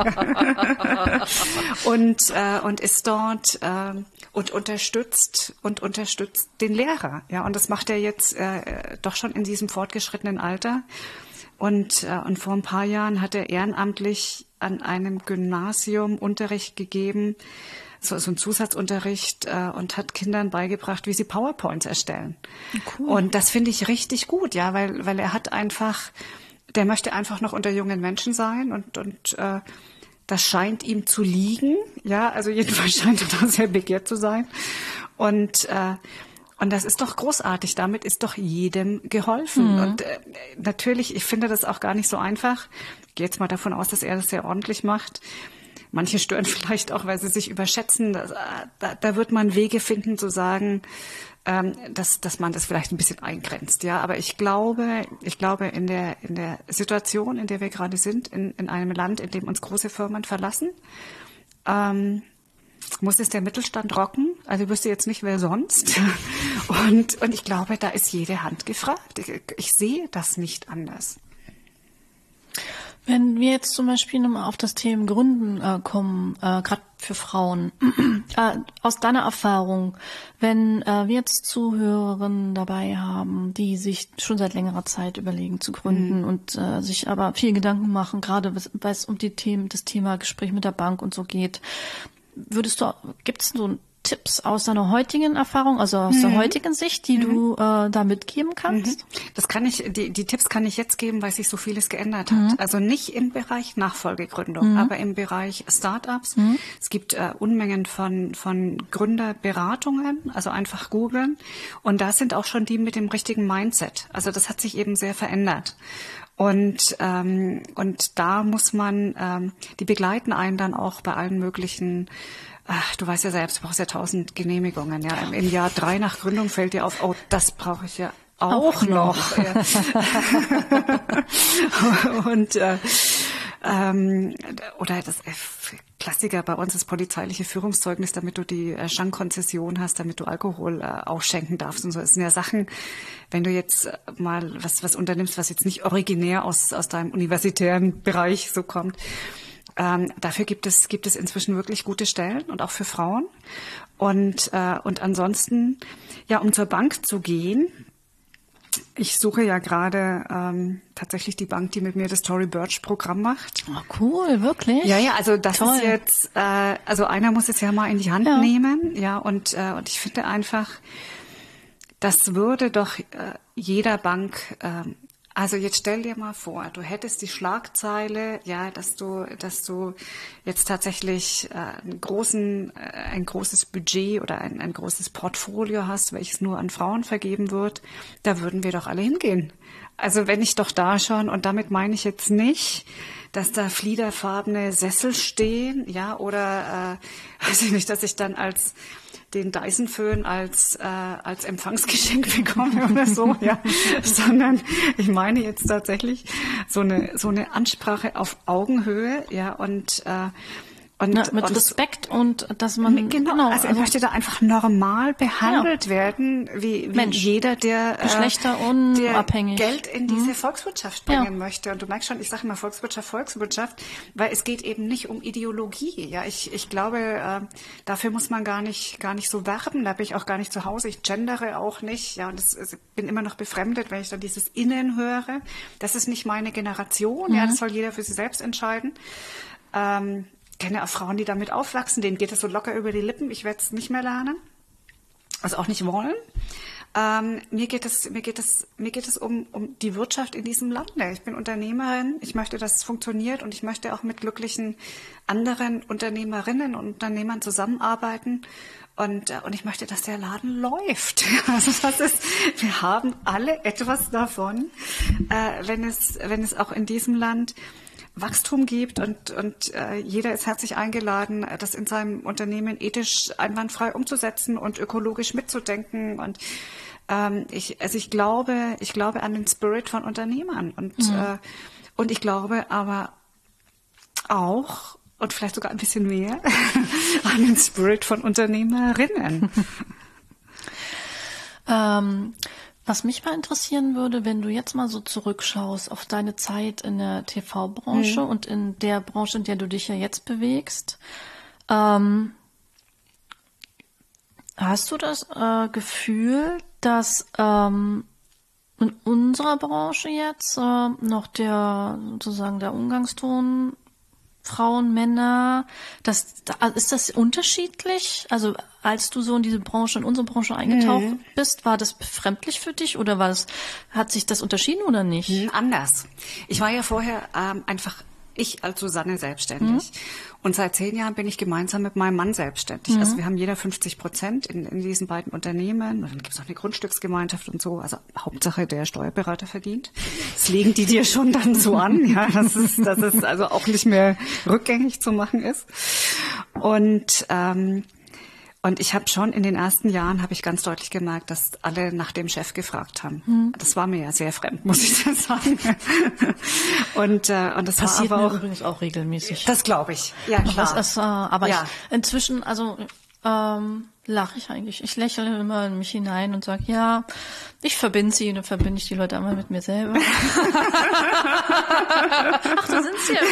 S1: und, äh, und ist dort äh, und unterstützt und unterstützt den Lehrer. Ja, und das macht er jetzt äh, doch schon in diesem fortgeschrittenen Alter. Und, äh, und vor ein paar Jahren hat er ehrenamtlich an einem Gymnasium Unterricht gegeben, so, so ein Zusatzunterricht, äh, und hat Kindern beigebracht, wie sie PowerPoints erstellen. Cool. Und das finde ich richtig gut, ja, weil, weil er hat einfach, der möchte einfach noch unter jungen Menschen sein und, und äh, das scheint ihm zu liegen, ja, also jedenfalls scheint er da sehr begehrt zu sein. Und äh, und das ist doch großartig. Damit ist doch jedem geholfen. Mhm. Und äh, natürlich, ich finde das auch gar nicht so einfach. Ich gehe jetzt mal davon aus, dass er das sehr ordentlich macht. Manche stören vielleicht auch, weil sie sich überschätzen. Da, da, da wird man Wege finden zu sagen, ähm, dass, dass man das vielleicht ein bisschen eingrenzt. Ja, aber ich glaube, ich glaube in der in der Situation, in der wir gerade sind, in, in einem Land, in dem uns große Firmen verlassen, ähm, muss es der Mittelstand rocken. Also ich wüsste jetzt nicht, wer sonst. Und, und ich glaube, da ist jede Hand gefragt. Ich, ich sehe das nicht anders.
S2: Wenn wir jetzt zum Beispiel nochmal auf das Thema Gründen äh, kommen, äh, gerade für Frauen, äh, aus deiner Erfahrung, wenn äh, wir jetzt Zuhörerinnen dabei haben, die sich schon seit längerer Zeit überlegen zu gründen, mhm, und äh, sich aber viel Gedanken machen, gerade weil es um die Themen, das Thema Gespräch mit der Bank und so geht, würdest du, gibt es so Tipps aus deiner heutigen Erfahrung, also aus mhm. der heutigen Sicht, die mhm. du äh, da mitgeben kannst?
S1: Das kann ich, die, die Tipps kann ich jetzt geben, weil sich so vieles geändert hat. Mhm. Also nicht im Bereich Nachfolgegründung, mhm. aber im Bereich Startups. Mhm. Es gibt äh, Unmengen von, von Gründerberatungen, also einfach googeln. Und da sind auch schon die mit dem richtigen Mindset. Also das hat sich eben sehr verändert. Und ähm, und da muss man, ähm, die begleiten einen dann auch bei allen möglichen, ach, du weißt ja selbst, du brauchst ja tausend Genehmigungen. Ja, im, im Jahr drei nach Gründung fällt dir auf, oh, das brauche ich ja auch, auch noch. noch. Ja. Und äh, ähm, oder das äh, Klassiker bei uns ist polizeiliche Führungszeugnis, damit du die äh, Schankkonzession hast, damit du Alkohol äh, auch schenken darfst und so. Das sind ja Sachen, wenn du jetzt mal was was unternimmst, was jetzt nicht originär aus aus deinem universitären Bereich so kommt. Ähm, dafür gibt es gibt es inzwischen wirklich gute Stellen und auch für Frauen. Und äh, und ansonsten, ja, um zur Bank zu gehen. Ich suche ja gerade ähm, tatsächlich die Bank, die mit mir das Tory Burch Programm macht.
S2: Oh, cool, wirklich?
S1: Ja, ja, also das
S2: Toll.
S1: ist jetzt, äh, also einer muss es ja mal in die Hand ja. nehmen, ja, und äh, und ich finde einfach, das würde doch äh, jeder Bank, äh, also jetzt stell dir mal vor, du hättest die Schlagzeile, ja, dass du, dass du jetzt tatsächlich äh, einen großen, äh, ein großes Budget oder ein, ein großes Portfolio hast, welches nur an Frauen vergeben wird, da würden wir doch alle hingehen. Also wenn ich doch da schon, und damit meine ich jetzt nicht, dass da fliederfarbene Sessel stehen, ja, oder äh, weiß ich nicht, dass ich dann als den Dyson-Föhn als äh, als Empfangsgeschenk bekomme oder so, ja, sondern ich meine jetzt tatsächlich so eine so eine Ansprache auf Augenhöhe, ja, und äh,
S2: Und, ja, mit und Respekt und dass man
S1: genau, genau also er also, möchte da einfach normal behandelt ja. werden, wie, wie jeder, der
S2: geschlechterunabhängig
S1: der Geld in diese mhm. Volkswirtschaft bringen ja. möchte. Und du merkst schon, ich sage immer Volkswirtschaft, Volkswirtschaft, weil es geht eben nicht um Ideologie. Ja, ich ich glaube, äh, dafür muss man gar nicht gar nicht so werben. Da bin ich auch gar nicht zu Hause. Ich gendere auch nicht. Ja, und das, also bin immer noch befremdet, wenn ich dann dieses Innen höre. Das ist nicht meine Generation. Mhm. Ja, das soll jeder für sich selbst entscheiden. Ähm, Ich kenne auch Frauen, die damit aufwachsen, denen geht es so locker über die Lippen. Ich werde es nicht mehr lernen, also auch nicht wollen. Ähm, mir geht es, mir geht es, mir geht es um, um die Wirtschaft in diesem Lande. Ich bin Unternehmerin. Ich möchte, dass es funktioniert und ich möchte auch mit glücklichen anderen Unternehmerinnen und Unternehmern zusammenarbeiten. Und, und ich möchte, dass der Laden läuft. Also das ist, wir haben alle etwas davon, äh, wenn es, wenn es auch in diesem Land Wachstum gibt und, und äh, jeder ist herzlich eingeladen, das in seinem Unternehmen ethisch einwandfrei umzusetzen und ökologisch mitzudenken. Und ähm, ich, also ich glaube, ich glaube an den Spirit von Unternehmern und mhm. äh, und ich glaube aber auch und vielleicht sogar ein bisschen mehr an den Spirit von Unternehmerinnen.
S2: ähm. Was mich mal interessieren würde, wenn du jetzt mal so zurückschaust auf deine Zeit in der T V-Branche mhm. und in der Branche, in der du dich ja jetzt bewegst, ähm, hast du das äh, Gefühl, dass ähm, in unserer Branche jetzt äh, noch der sozusagen der Umgangston Frauen, Männer, das, ist das unterschiedlich? Also als du so in diese Branche, in unsere Branche eingetaucht mhm. bist, war das befremdlich für dich oder war das, hat sich das unterschieden oder nicht?
S1: Mhm, anders. Ich war ja vorher ähm, einfach ich als Susanne selbstständig. Mhm. Und seit zehn Jahren bin ich gemeinsam mit meinem Mann selbstständig. Mhm. Also wir haben jeder fünfzig Prozent in, in diesen beiden Unternehmen. Und dann gibt es noch eine Grundstücksgemeinschaft und so. Also Hauptsache der Steuerberater verdient. Das legen die dir schon dann so an, ja, dass es, dass es also auch nicht mehr rückgängig zu machen ist. Und ähm, Und ich habe schon in den ersten Jahren, habe ich ganz deutlich gemerkt, dass alle nach dem Chef gefragt haben. Hm. Das war mir ja sehr fremd, muss ich dann sagen. und, äh, und das
S2: passiert
S1: war aber
S2: mir auch, übrigens auch regelmäßig.
S1: Das glaube ich, ja klar.
S2: Das ist, äh, aber
S1: ja.
S2: ich, inzwischen, also ähm, lache ich eigentlich. Ich lächle immer in mich hinein und sage, ja, ich verbinde sie und dann verbinde ich die Leute einmal mit mir selber. Ach, da sind sie ja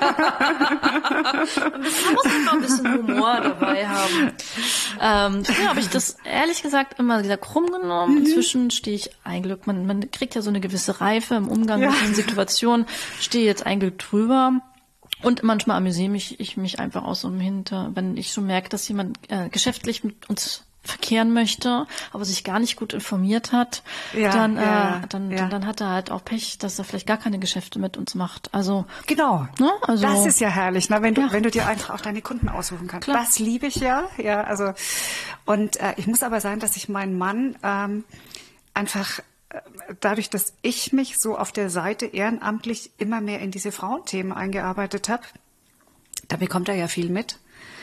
S2: wieder. Und das muss man mal ein bisschen Humor dabei haben. Ähm, früher habe ich das ehrlich gesagt immer wieder krumm genommen. Mhm. Inzwischen stehe ich eingelückt. Man, man kriegt ja so eine gewisse Reife im Umgang ja. mit den Situationen. Stehe jetzt eingelückt drüber. Und manchmal amüsiere mich ich mich einfach aus so im Hinter, wenn ich schon merke, dass jemand äh, geschäftlich mit uns verkehren möchte, aber sich gar nicht gut informiert hat, ja, dann, ja, äh, dann, ja. dann dann hat er halt auch Pech, dass er vielleicht gar keine Geschäfte mit uns macht. Also
S1: genau,
S2: ne? Also
S1: das ist ja herrlich, ne? Wenn du ja. wenn du dir einfach auch deine Kunden aussuchen kannst. Klar. Das liebe ich ja, ja. Also und äh, ich muss aber sagen, dass ich meinen Mann ähm, einfach dadurch, dass ich mich so auf der Seite ehrenamtlich immer mehr in diese Frauenthemen eingearbeitet habe, da bekommt er ja viel mit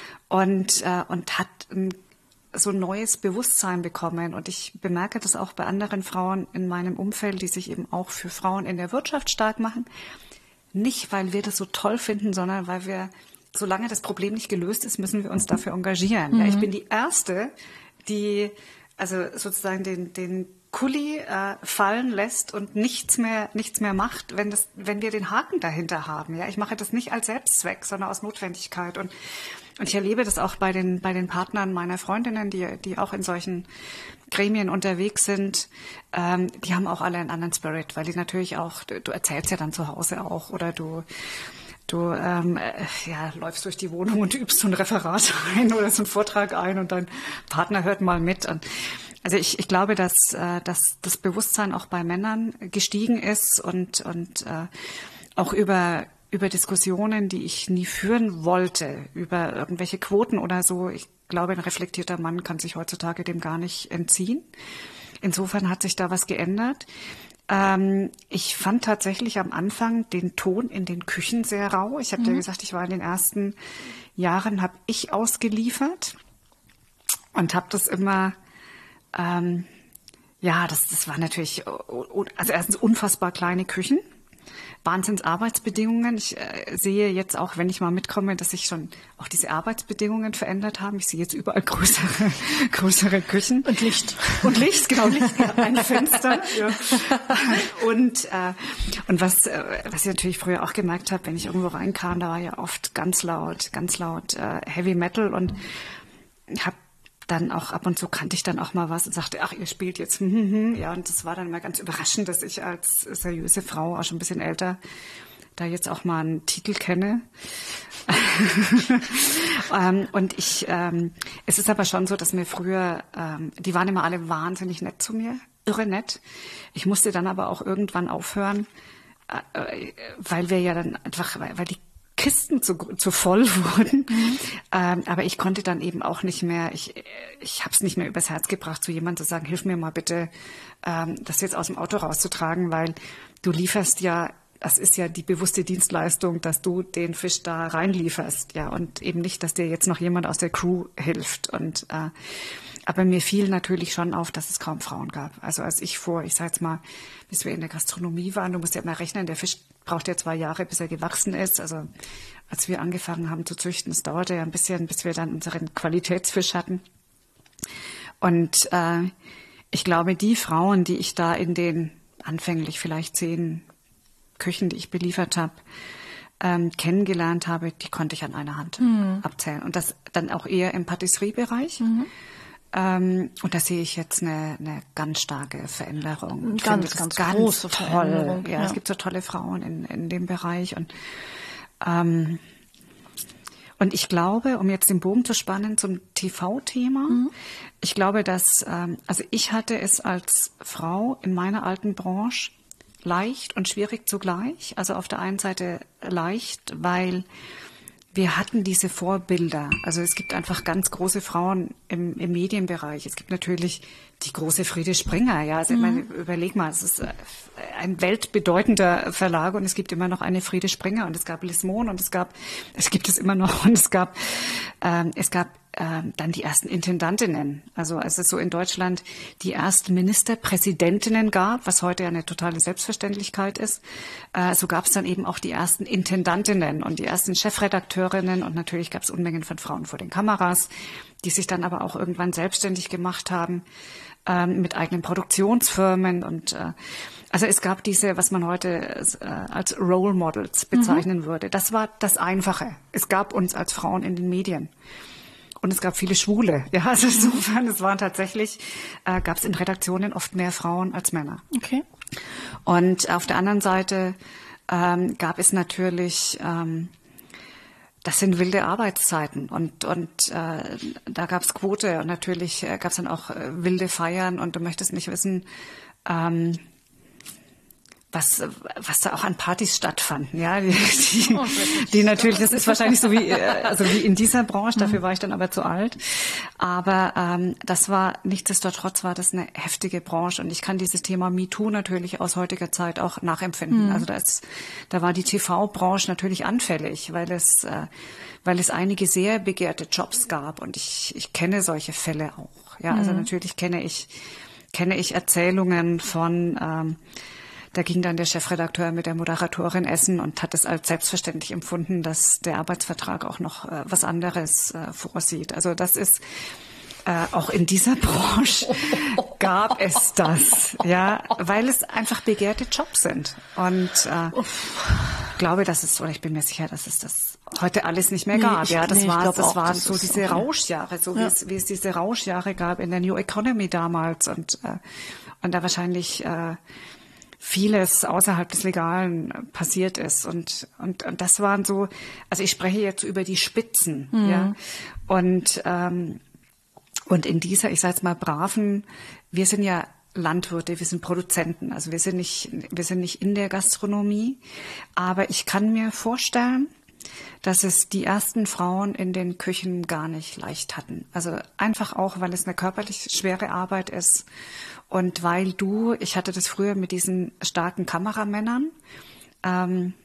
S1: und, äh, und hat ein, so ein neues Bewusstsein bekommen. Und ich bemerke das auch bei anderen Frauen in meinem Umfeld, die sich eben auch für Frauen in der Wirtschaft stark machen. Nicht, weil wir das so toll finden, sondern weil wir, solange das Problem nicht gelöst ist, müssen wir uns dafür engagieren. Mhm. Ja, ich bin die Erste, die also sozusagen den, den Kuli äh, fallen lässt und nichts mehr nichts mehr macht, wenn das wenn wir den Haken dahinter haben. Ja, ich mache das nicht als Selbstzweck, sondern aus Notwendigkeit und und ich erlebe das auch bei den bei den Partnern meiner Freundinnen, die die auch in solchen Gremien unterwegs sind. Ähm, die haben auch alle einen anderen Spirit, weil die natürlich auch, du erzählst ja dann zu Hause auch oder du Du ähm, ja, läufst durch die Wohnung und übst so ein Referat ein oder so einen Vortrag ein und dein Partner hört mal mit. Und also ich, ich glaube, dass, äh, dass das Bewusstsein auch bei Männern gestiegen ist und, und äh, auch über, über Diskussionen, die ich nie führen wollte, über irgendwelche Quoten oder so. Ich glaube, ein reflektierter Mann kann sich heutzutage dem gar nicht entziehen. Insofern hat sich da was geändert. Ähm, ich fand tatsächlich am Anfang den Ton in den Küchen sehr rau. Ich habe mhm. ja gesagt, ich war in den ersten Jahren, habe ich ausgeliefert und habe das immer, ähm, ja, das, das war natürlich, also erstens unfassbar kleine Küchen. Wahnsinns-Arbeitsbedingungen. Ich äh, sehe jetzt auch, wenn ich mal mitkomme, dass sich schon auch diese Arbeitsbedingungen verändert haben. Ich sehe jetzt überall größere, größere Küchen.
S2: Und Licht.
S1: Und Licht, genau, Licht, ja, ein Fenster. Ja. Und, äh, und was, äh, was ich natürlich früher auch gemerkt habe, wenn ich irgendwo reinkam, da war ja oft ganz laut, ganz laut äh, Heavy Metal und habe dann auch ab und zu kannte ich dann auch mal was und sagte, ach, ihr spielt jetzt, hm, hm, hm. Ja, und das war dann mal ganz überraschend, dass ich als seriöse Frau, auch schon ein bisschen älter, da jetzt auch mal einen Titel kenne. ähm, und ich, ähm, es ist aber schon so, dass mir früher, ähm, die waren immer alle wahnsinnig nett zu mir, irre nett. Ich musste dann aber auch irgendwann aufhören, äh, weil wir ja dann einfach, weil, weil die Kisten zu, zu voll wurden. Mhm. Ähm, aber ich konnte dann eben auch nicht mehr, ich, ich habe es nicht mehr übers Herz gebracht, zu jemandem zu sagen, hilf mir mal bitte, ähm, das jetzt aus dem Auto rauszutragen, weil du lieferst ja, das ist ja die bewusste Dienstleistung, dass du den Fisch da reinlieferst, ja, und eben nicht, dass dir jetzt noch jemand aus der Crew hilft. Und äh, aber mir fiel natürlich schon auf, dass es kaum Frauen gab. Also als ich vor, ich sage jetzt mal, bis wir in der Gastronomie waren, du musst ja immer rechnen, der Fisch braucht ja zwei Jahre, bis er gewachsen ist. Also als wir angefangen haben zu züchten, es dauerte ja ein bisschen, bis wir dann unseren Qualitätsfisch hatten. Und äh, ich glaube, die Frauen, die ich da in den anfänglich vielleicht zehn Küchen, die ich beliefert habe, ähm, kennengelernt habe, die konnte ich an einer Hand mhm. abzählen. Und das dann auch eher im Patisseriebereich. Mhm. Ähm, und da sehe ich jetzt eine, eine ganz starke Veränderung. Ich
S2: ganz, ganz, ganz große
S1: toll.
S2: Veränderung.
S1: Ja, ja, es gibt so tolle Frauen in, in dem Bereich. Und, ähm, und ich glaube, um jetzt den Bogen zu spannen zum T V-Thema, mhm. ich glaube, dass, ähm, also ich hatte es als Frau in meiner alten Branche leicht und schwierig zugleich. Also auf der einen Seite leicht, weil wir hatten diese Vorbilder. Also es gibt einfach ganz große Frauen im, im Medienbereich. Es gibt natürlich die große Friede Springer. Ja, also mhm. ich meine, überleg mal, es ist ein weltbedeutender Verlag und es gibt immer noch eine Friede Springer und es gab Liz Mohn und es gab, es gibt es immer noch und es gab, ähm, es gab ähm, dann die ersten Intendantinnen. Also als es so in Deutschland die ersten Ministerpräsidentinnen gab, was heute ja eine totale Selbstverständlichkeit ist, äh, so gab es dann eben auch die ersten Intendantinnen und die ersten Chefredakteurinnen und natürlich gab es Unmengen von Frauen vor den Kameras, die sich dann aber auch irgendwann selbstständig gemacht haben ähm, mit eigenen Produktionsfirmen und äh, also es gab diese, was man heute äh, als Role Models bezeichnen mhm. würde. Das war das Einfache. Es gab uns als Frauen in den Medien. Und es gab viele Schwule. Ja, also insofern, es waren tatsächlich, äh, gab es in Redaktionen oft mehr Frauen als Männer.
S2: Okay.
S1: Und auf der anderen Seite ähm, gab es natürlich, ähm, das sind wilde Arbeitszeiten und und äh, da gab es Quote und natürlich äh, gab es dann auch äh, wilde Feiern und du möchtest nicht wissen, ähm, was was da auch an Partys stattfanden, ja, die, die, oh, die natürlich, das ist wahrscheinlich so wie also wie in dieser Branche, dafür war ich dann aber zu alt, aber ähm, das war, nichtsdestotrotz war das eine heftige Branche und ich kann dieses Thema MeToo natürlich aus heutiger Zeit auch nachempfinden, mhm. also da ist, da war die T V-Branche natürlich anfällig, weil es äh, weil es einige sehr begehrte Jobs gab und ich ich kenne solche Fälle auch, ja, also mhm. natürlich kenne ich kenne ich Erzählungen von ähm, da ging dann der Chefredakteur mit der Moderatorin essen und hat es als selbstverständlich empfunden, dass der Arbeitsvertrag auch noch äh, was anderes äh, vorsieht. Also das ist äh, auch in dieser Branche gab es das, ja, weil es einfach begehrte Jobs sind. Und äh, ich glaube, dass es, oder ich bin mir sicher, dass es das heute alles nicht mehr gab. Nee, ich, ja, das nee, war, das auch, waren das so diese okay. Rauschjahre, so ja. wie es, wie es diese Rauschjahre gab in der New Economy damals und äh, und da wahrscheinlich äh, vieles außerhalb des Legalen passiert ist. Und, und, und das waren so, also ich spreche jetzt über die Spitzen, mhm. ja. Und, ähm, und in dieser, ich sage jetzt mal, braven, wir sind ja Landwirte, wir sind Produzenten, also wir sind nicht, wir sind nicht in der Gastronomie. Aber ich kann mir vorstellen, dass es die ersten Frauen in den Küchen gar nicht leicht hatten. Also einfach auch, weil es eine körperlich schwere Arbeit ist und weil du, ich hatte das früher mit diesen starken Kameramännern, ähm,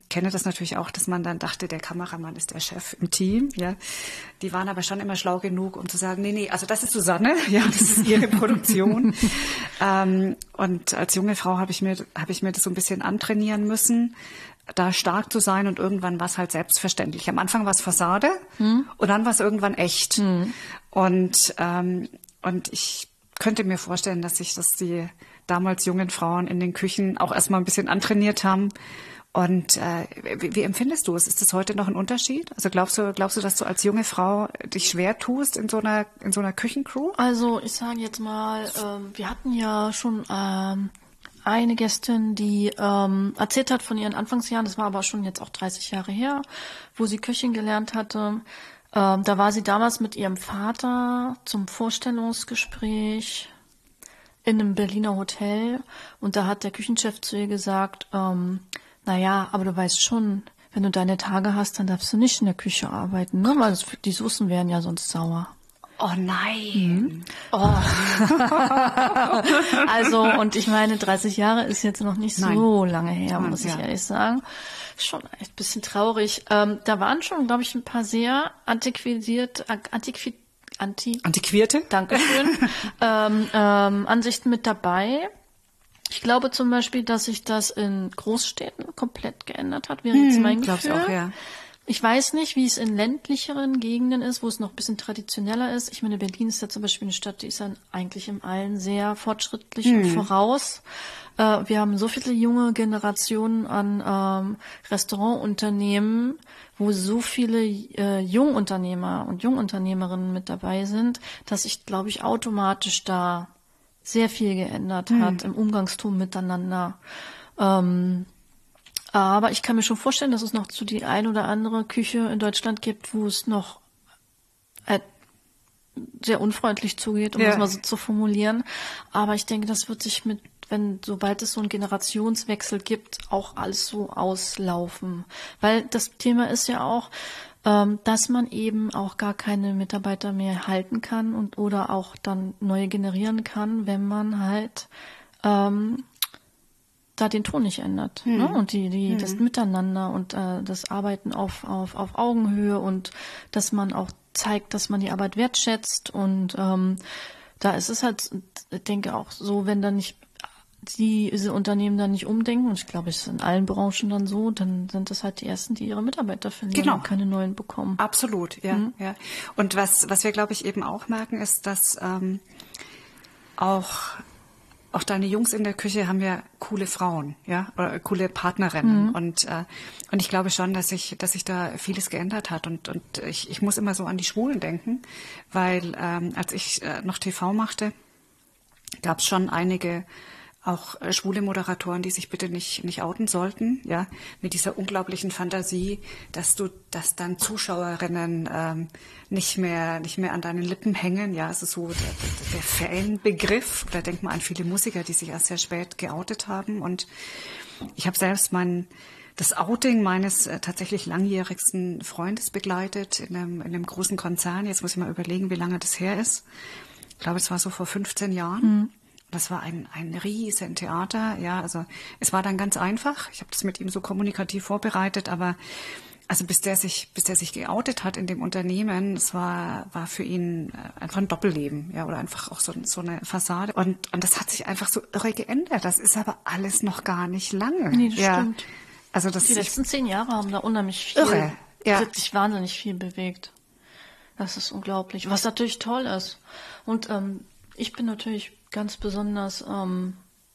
S1: kenne das natürlich auch, dass man dann dachte, der Kameramann ist der Chef im Team. Ja, die waren aber schon immer schlau genug, um zu sagen, nee, nee, also das ist Susanne, ja, das ist ihre Produktion. ähm, und als junge Frau habe ich mir habe ich mir das so ein bisschen antrainieren müssen, da stark zu sein, und irgendwann war es halt selbstverständlich. Am Anfang war es Fassade hm. und dann war es irgendwann echt. Hm. Und ähm, und ich könnte mir vorstellen, dass sich das die damals jungen Frauen in den Küchen auch erstmal ein bisschen antrainiert haben. Und äh, wie, wie empfindest du es? Ist das heute noch ein Unterschied? Also glaubst du, glaubst du, dass du als junge Frau dich schwer tust in so einer in so einer Küchencrew?
S2: Also ich sage jetzt mal, ähm, wir hatten ja schon ähm, eine Gästin, die ähm, erzählt hat von ihren Anfangsjahren. Das war aber schon jetzt auch dreißig Jahre her, wo sie Köchin gelernt hatte. Ähm, da war sie damals mit ihrem Vater zum Vorstellungsgespräch in einem Berliner Hotel, und da hat der Küchenchef zu ihr gesagt, ähm, naja, aber du weißt schon, wenn du deine Tage hast, dann darfst du nicht in der Küche arbeiten, ne? Weil das, die Soßen wären ja sonst sauer.
S1: Oh nein.
S2: Mhm. Oh. Also, und ich meine, dreißig Jahre ist jetzt noch nicht nein. so lange her, muss ja. ich ehrlich sagen. Schon echt ein bisschen traurig. Ähm, da waren schon, glaube ich, ein paar sehr antiquiert, antiquiert, Anti
S1: Antiquierte?
S2: Dankeschön. ähm, ähm, Ansichten mit dabei. Ich glaube zum Beispiel, dass sich das in Großstädten komplett geändert hat, wäre hm, jetzt mein Gefühl.
S1: Glaub's auch, ja.
S2: Ich weiß nicht, wie es in ländlicheren Gegenden ist, wo es noch ein bisschen traditioneller ist. Ich meine, Berlin ist ja zum Beispiel eine Stadt, die ist dann eigentlich im Allen sehr fortschrittlich hm. und voraus. Äh, wir haben so viele junge Generationen an ähm, Restaurantunternehmen, wo so viele äh, Jungunternehmer und Jungunternehmerinnen mit dabei sind, dass sich, glaube ich, automatisch da sehr viel geändert hm. hat im Umgangston miteinander. Ähm, aber ich kann mir schon vorstellen, dass es noch so die ein oder andere Küche in Deutschland gibt, wo es noch äh, sehr unfreundlich zugeht, um ja. das mal so zu formulieren. Aber ich denke, das wird sich mit, wenn, sobald es so einen Generationswechsel gibt, auch alles so auslaufen. Weil das Thema ist ja auch, ähm, dass man eben auch gar keine Mitarbeiter mehr halten kann und oder auch dann neue generieren kann, wenn man halt ähm, da den Ton nicht ändert. Hm. Ne? Und die, die, hm. das Miteinander und äh, das Arbeiten auf, auf, auf Augenhöhe, und dass man auch zeigt, dass man die Arbeit wertschätzt. Und ähm, da ist es halt, ich denke auch so, wenn dann nicht die, diese Unternehmen dann nicht umdenken, und ich glaube, es ist in allen Branchen dann so, dann sind das halt die Ersten, die ihre Mitarbeiter verlieren genau. und keine neuen bekommen.
S1: Absolut, ja. Mhm. ja. Und was, was wir, glaube ich, eben auch merken, ist, dass ähm, auch Auch deine Jungs in der Küche haben ja coole Frauen, ja, oder coole Partnerinnen. Mhm. Und äh, und ich glaube schon, dass sich dass sich da vieles geändert hat. Und und ich ich muss immer so an die Schwulen denken, weil ähm, als ich äh, noch T V machte, gab es schon einige auch äh, schwule Moderatoren, die sich bitte nicht nicht outen sollten, ja, mit dieser unglaublichen Fantasie, dass du, dass dann Zuschauerinnen ähm, nicht mehr nicht mehr an deinen Lippen hängen, ja, also so der, der Fanbegriff. Oder denk mal an viele Musiker, die sich erst sehr spät geoutet haben. Und ich habe selbst mein das Outing meines äh, tatsächlich langjährigsten Freundes begleitet in einem in einem großen Konzern. Jetzt muss ich mal überlegen, wie lange das her ist. Ich glaube, es war so vor fünfzehn Jahren. Mhm. Das war ein, ein riesen Theater, ja, also es war dann ganz einfach. Ich habe das mit ihm so kommunikativ vorbereitet, aber also bis der sich, bis der sich geoutet hat in dem Unternehmen, es war, war für ihn einfach ein Doppelleben, ja, oder einfach auch so, so eine Fassade. Und, und das hat sich einfach so irre geändert. Das ist aber alles noch gar nicht lange.
S2: Nee, das
S1: ja.
S2: stimmt.
S1: Also das
S2: Die letzten ich, zehn Jahre haben da unheimlich viel,
S1: irre, ja.
S2: wirklich wahnsinnig viel bewegt. Das ist unglaublich. Was natürlich toll ist. Und ähm, ich bin natürlich ganz besonders ähm,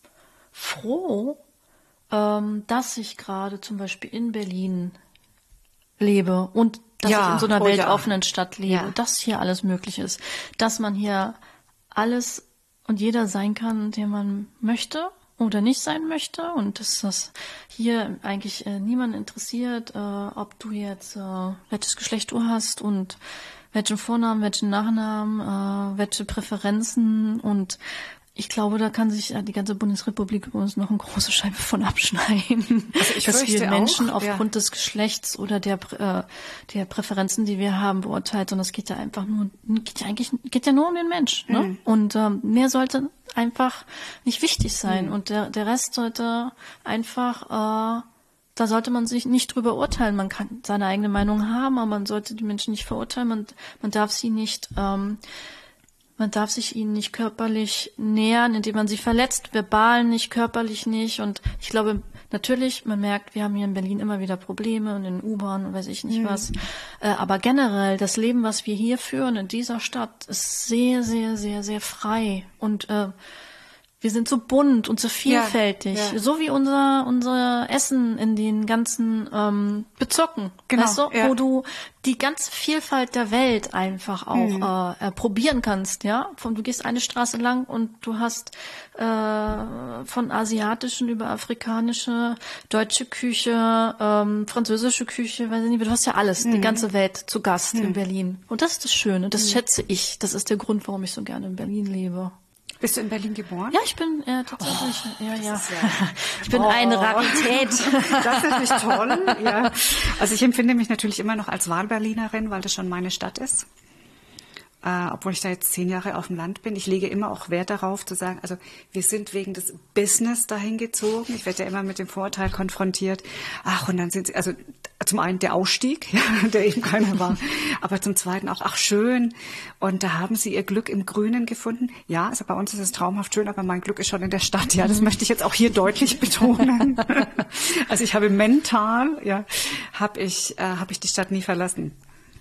S2: froh, ähm, dass ich gerade zum Beispiel in Berlin lebe und dass ja, ich in so einer oh weltoffenen ja. Stadt lebe, ja. dass hier alles möglich ist, dass man hier alles und jeder sein kann, der man möchte oder nicht sein möchte, und dass das hier eigentlich äh, niemanden interessiert, äh, ob du jetzt äh, welches Geschlecht du hast und welchen Vornamen, welchen Nachnamen, äh, welche Präferenzen. Und ich glaube, da kann sich die ganze Bundesrepublik über uns noch eine große Scheibe von abschneiden. Also ich dass wir Menschen auch, aufgrund ja. des Geschlechts oder der äh, der Präferenzen, die wir haben, beurteilt. Sondern es geht ja einfach nur, geht ja eigentlich, geht ja nur um den Mensch. Mhm. Ne? Und ähm, mehr sollte einfach nicht wichtig sein. Mhm. Und der der Rest sollte einfach äh, da sollte man sich nicht drüber urteilen. Man kann seine eigene Meinung haben, aber man sollte die Menschen nicht verurteilen. Man, man darf sie nicht, ähm, man darf sich ihnen nicht körperlich nähern, indem man sie verletzt, verbal nicht, körperlich nicht. Und ich glaube, natürlich, man merkt, wir haben hier in Berlin immer wieder Probleme und in U-Bahn und weiß ich nicht mhm. was. Äh, aber generell, das Leben, was wir hier führen in dieser Stadt, ist sehr, sehr, sehr, sehr frei. Und äh, wir sind so bunt und so vielfältig, ja, ja. so wie unser unser Essen in den ganzen ähm, Bezirken, genau, weißt du, ja. wo du die ganze Vielfalt der Welt einfach auch mhm. äh, äh, probieren kannst, ja. Von, du gehst eine Straße lang und du hast äh, von asiatischen über afrikanische, deutsche Küche, ähm, französische Küche, weiß ich nicht, du hast ja alles, mhm. die ganze Welt zu Gast mhm. in Berlin. Und das ist das Schöne, das mhm. schätze ich. Das ist der Grund, warum ich so gerne in Berlin lebe.
S1: Bist du in Berlin geboren?
S2: Ja, ich bin äh, tatsächlich. Oh, ja, ja.
S1: ja.
S2: Ich bin
S1: oh.
S2: eine Rarität.
S1: Das ist natürlich toll. Ja. Also ich empfinde mich natürlich immer noch als Wahlberlinerin, weil das schon meine Stadt ist. Äh, obwohl ich da jetzt zehn Jahre auf dem Land bin. Ich lege immer auch Wert darauf zu sagen, also wir sind wegen des Business dahin gezogen. Ich werde ja immer mit dem Vorurteil konfrontiert. Ach, und dann sind sie, also zum einen der Ausstieg, ja, der eben keiner war, aber zum zweiten auch, ach schön. Und da haben sie ihr Glück im Grünen gefunden. Ja, also bei uns ist es traumhaft schön, aber mein Glück ist schon in der Stadt. Ja, das mhm. möchte ich jetzt auch hier deutlich betonen. Also ich habe mental, ja, habe ich, äh, habe ich die Stadt nie verlassen.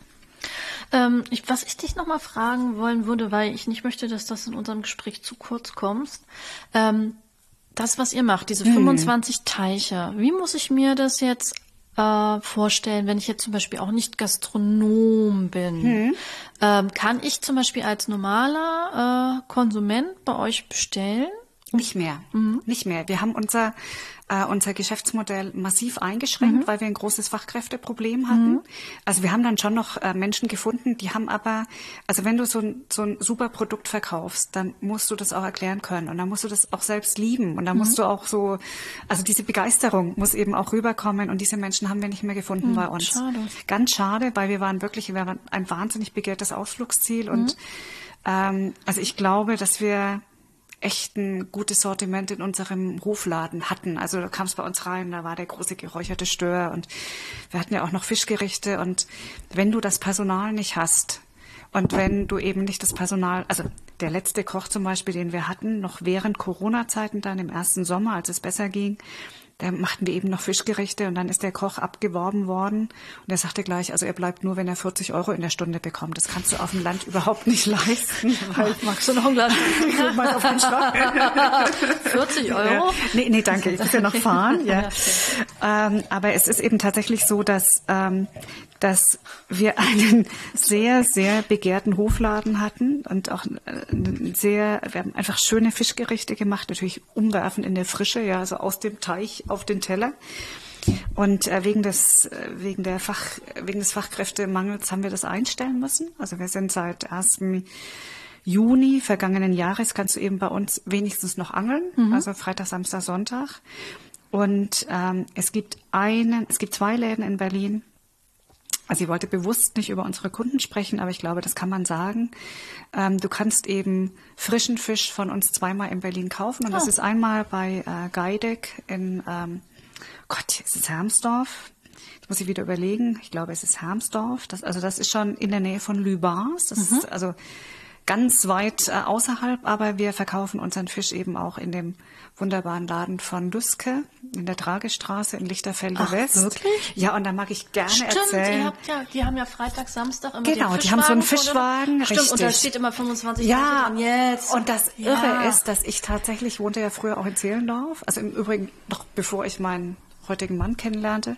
S2: Ähm, ich, was ich dich nochmal fragen wollen würde, weil ich nicht möchte, dass das in unserem Gespräch zu kurz kommt. Ähm, das, was ihr macht, diese hm. fünfundzwanzig Teiche, wie muss ich mir das jetzt äh, vorstellen, wenn ich jetzt zum Beispiel auch nicht Gastronom bin? Hm. Ähm, kann ich zum Beispiel als normaler äh, Konsument bei euch bestellen?
S1: Nicht mehr, mhm. nicht mehr. Wir haben unser äh, unser Geschäftsmodell massiv eingeschränkt, mhm. weil wir ein großes Fachkräfteproblem hatten. Mhm. Also wir haben dann schon noch äh, Menschen gefunden, die haben aber, also wenn du so ein, so ein super Produkt verkaufst, dann musst du das auch erklären können und dann musst du das auch selbst lieben und dann mhm. musst du auch so, also diese Begeisterung muss eben auch rüberkommen und diese Menschen haben wir nicht mehr gefunden mhm. bei uns.
S2: Schade. Ganz
S1: schade, weil wir waren wirklich, wir waren ein wahnsinnig begehrtes Ausflugsziel mhm. und ähm, also ich glaube, dass wir echt ein gutes Sortiment in unserem Hofladen hatten. Also da kam es bei uns rein, da war der große geräucherte Stör und wir hatten ja auch noch Fischgerichte und wenn du das Personal nicht hast und wenn du eben nicht das Personal, also der letzte Koch zum Beispiel, den wir hatten, noch während Corona-Zeiten dann im ersten Sommer, als es besser ging, da machten wir eben noch Fischgerichte und dann ist der Koch abgeworben worden und er sagte gleich, also er bleibt nur, wenn er vierzig Euro in der Stunde bekommt. Das kannst du auf dem Land überhaupt nicht leisten.
S2: Weil magst du noch ein Glas?
S1: Ich mal auf den Schlag.
S2: vierzig Euro?
S1: Ja. Nee, nee, danke, ich muss ja noch fahren. Ja. ähm, aber es ist eben tatsächlich so, dass ähm, dass wir einen sehr, sehr begehrten Hofladen hatten und auch einen sehr, wir haben einfach schöne Fischgerichte gemacht, natürlich umwerfend in der Frische, ja, also aus dem Teich auf den Teller. Und äh, wegen des, äh, wegen der Fach, wegen des Fachkräftemangels haben wir das einstellen müssen. Also wir sind seit ersten Juni vergangenen Jahres, kannst du eben bei uns wenigstens noch angeln, mhm. also Freitag, Samstag, Sonntag. Und ähm, es gibt einen, es gibt zwei Läden in Berlin. Also ich wollte bewusst nicht über unsere Kunden sprechen, aber ich glaube, das kann man sagen. Ähm, du kannst eben frischen Fisch von uns zweimal in Berlin kaufen. Und oh. das ist einmal bei äh, Geideck in, ähm, Gott, ist es Hermsdorf? Das muss ich wieder überlegen. Ich glaube, es ist Hermsdorf. Das, also das ist schon in der Nähe von Lübars. Das mhm. ist also ganz weit äh, außerhalb, aber wir verkaufen unseren Fisch eben auch in dem wunderbaren Laden von Duske in der Tragestraße in Lichterfelde
S2: Ach,
S1: West.
S2: Wirklich?
S1: Ja, und da mag ich gerne
S2: Stimmt,
S1: erzählen.
S2: Ihr habt ja, die haben ja Freitag, Samstag immer
S1: genau,
S2: den
S1: die haben so einen
S2: Fischwagen,
S1: Fischwagen,
S2: Stimmt,
S1: richtig.
S2: und da steht immer fünfundzwanzig
S1: ja,
S2: und jetzt.
S1: Und das
S2: ja.
S1: Irre ist, dass ich tatsächlich wohnte ja früher auch in Zehlendorf, also im Übrigen noch bevor ich meinen heutigen Mann kennenlernte.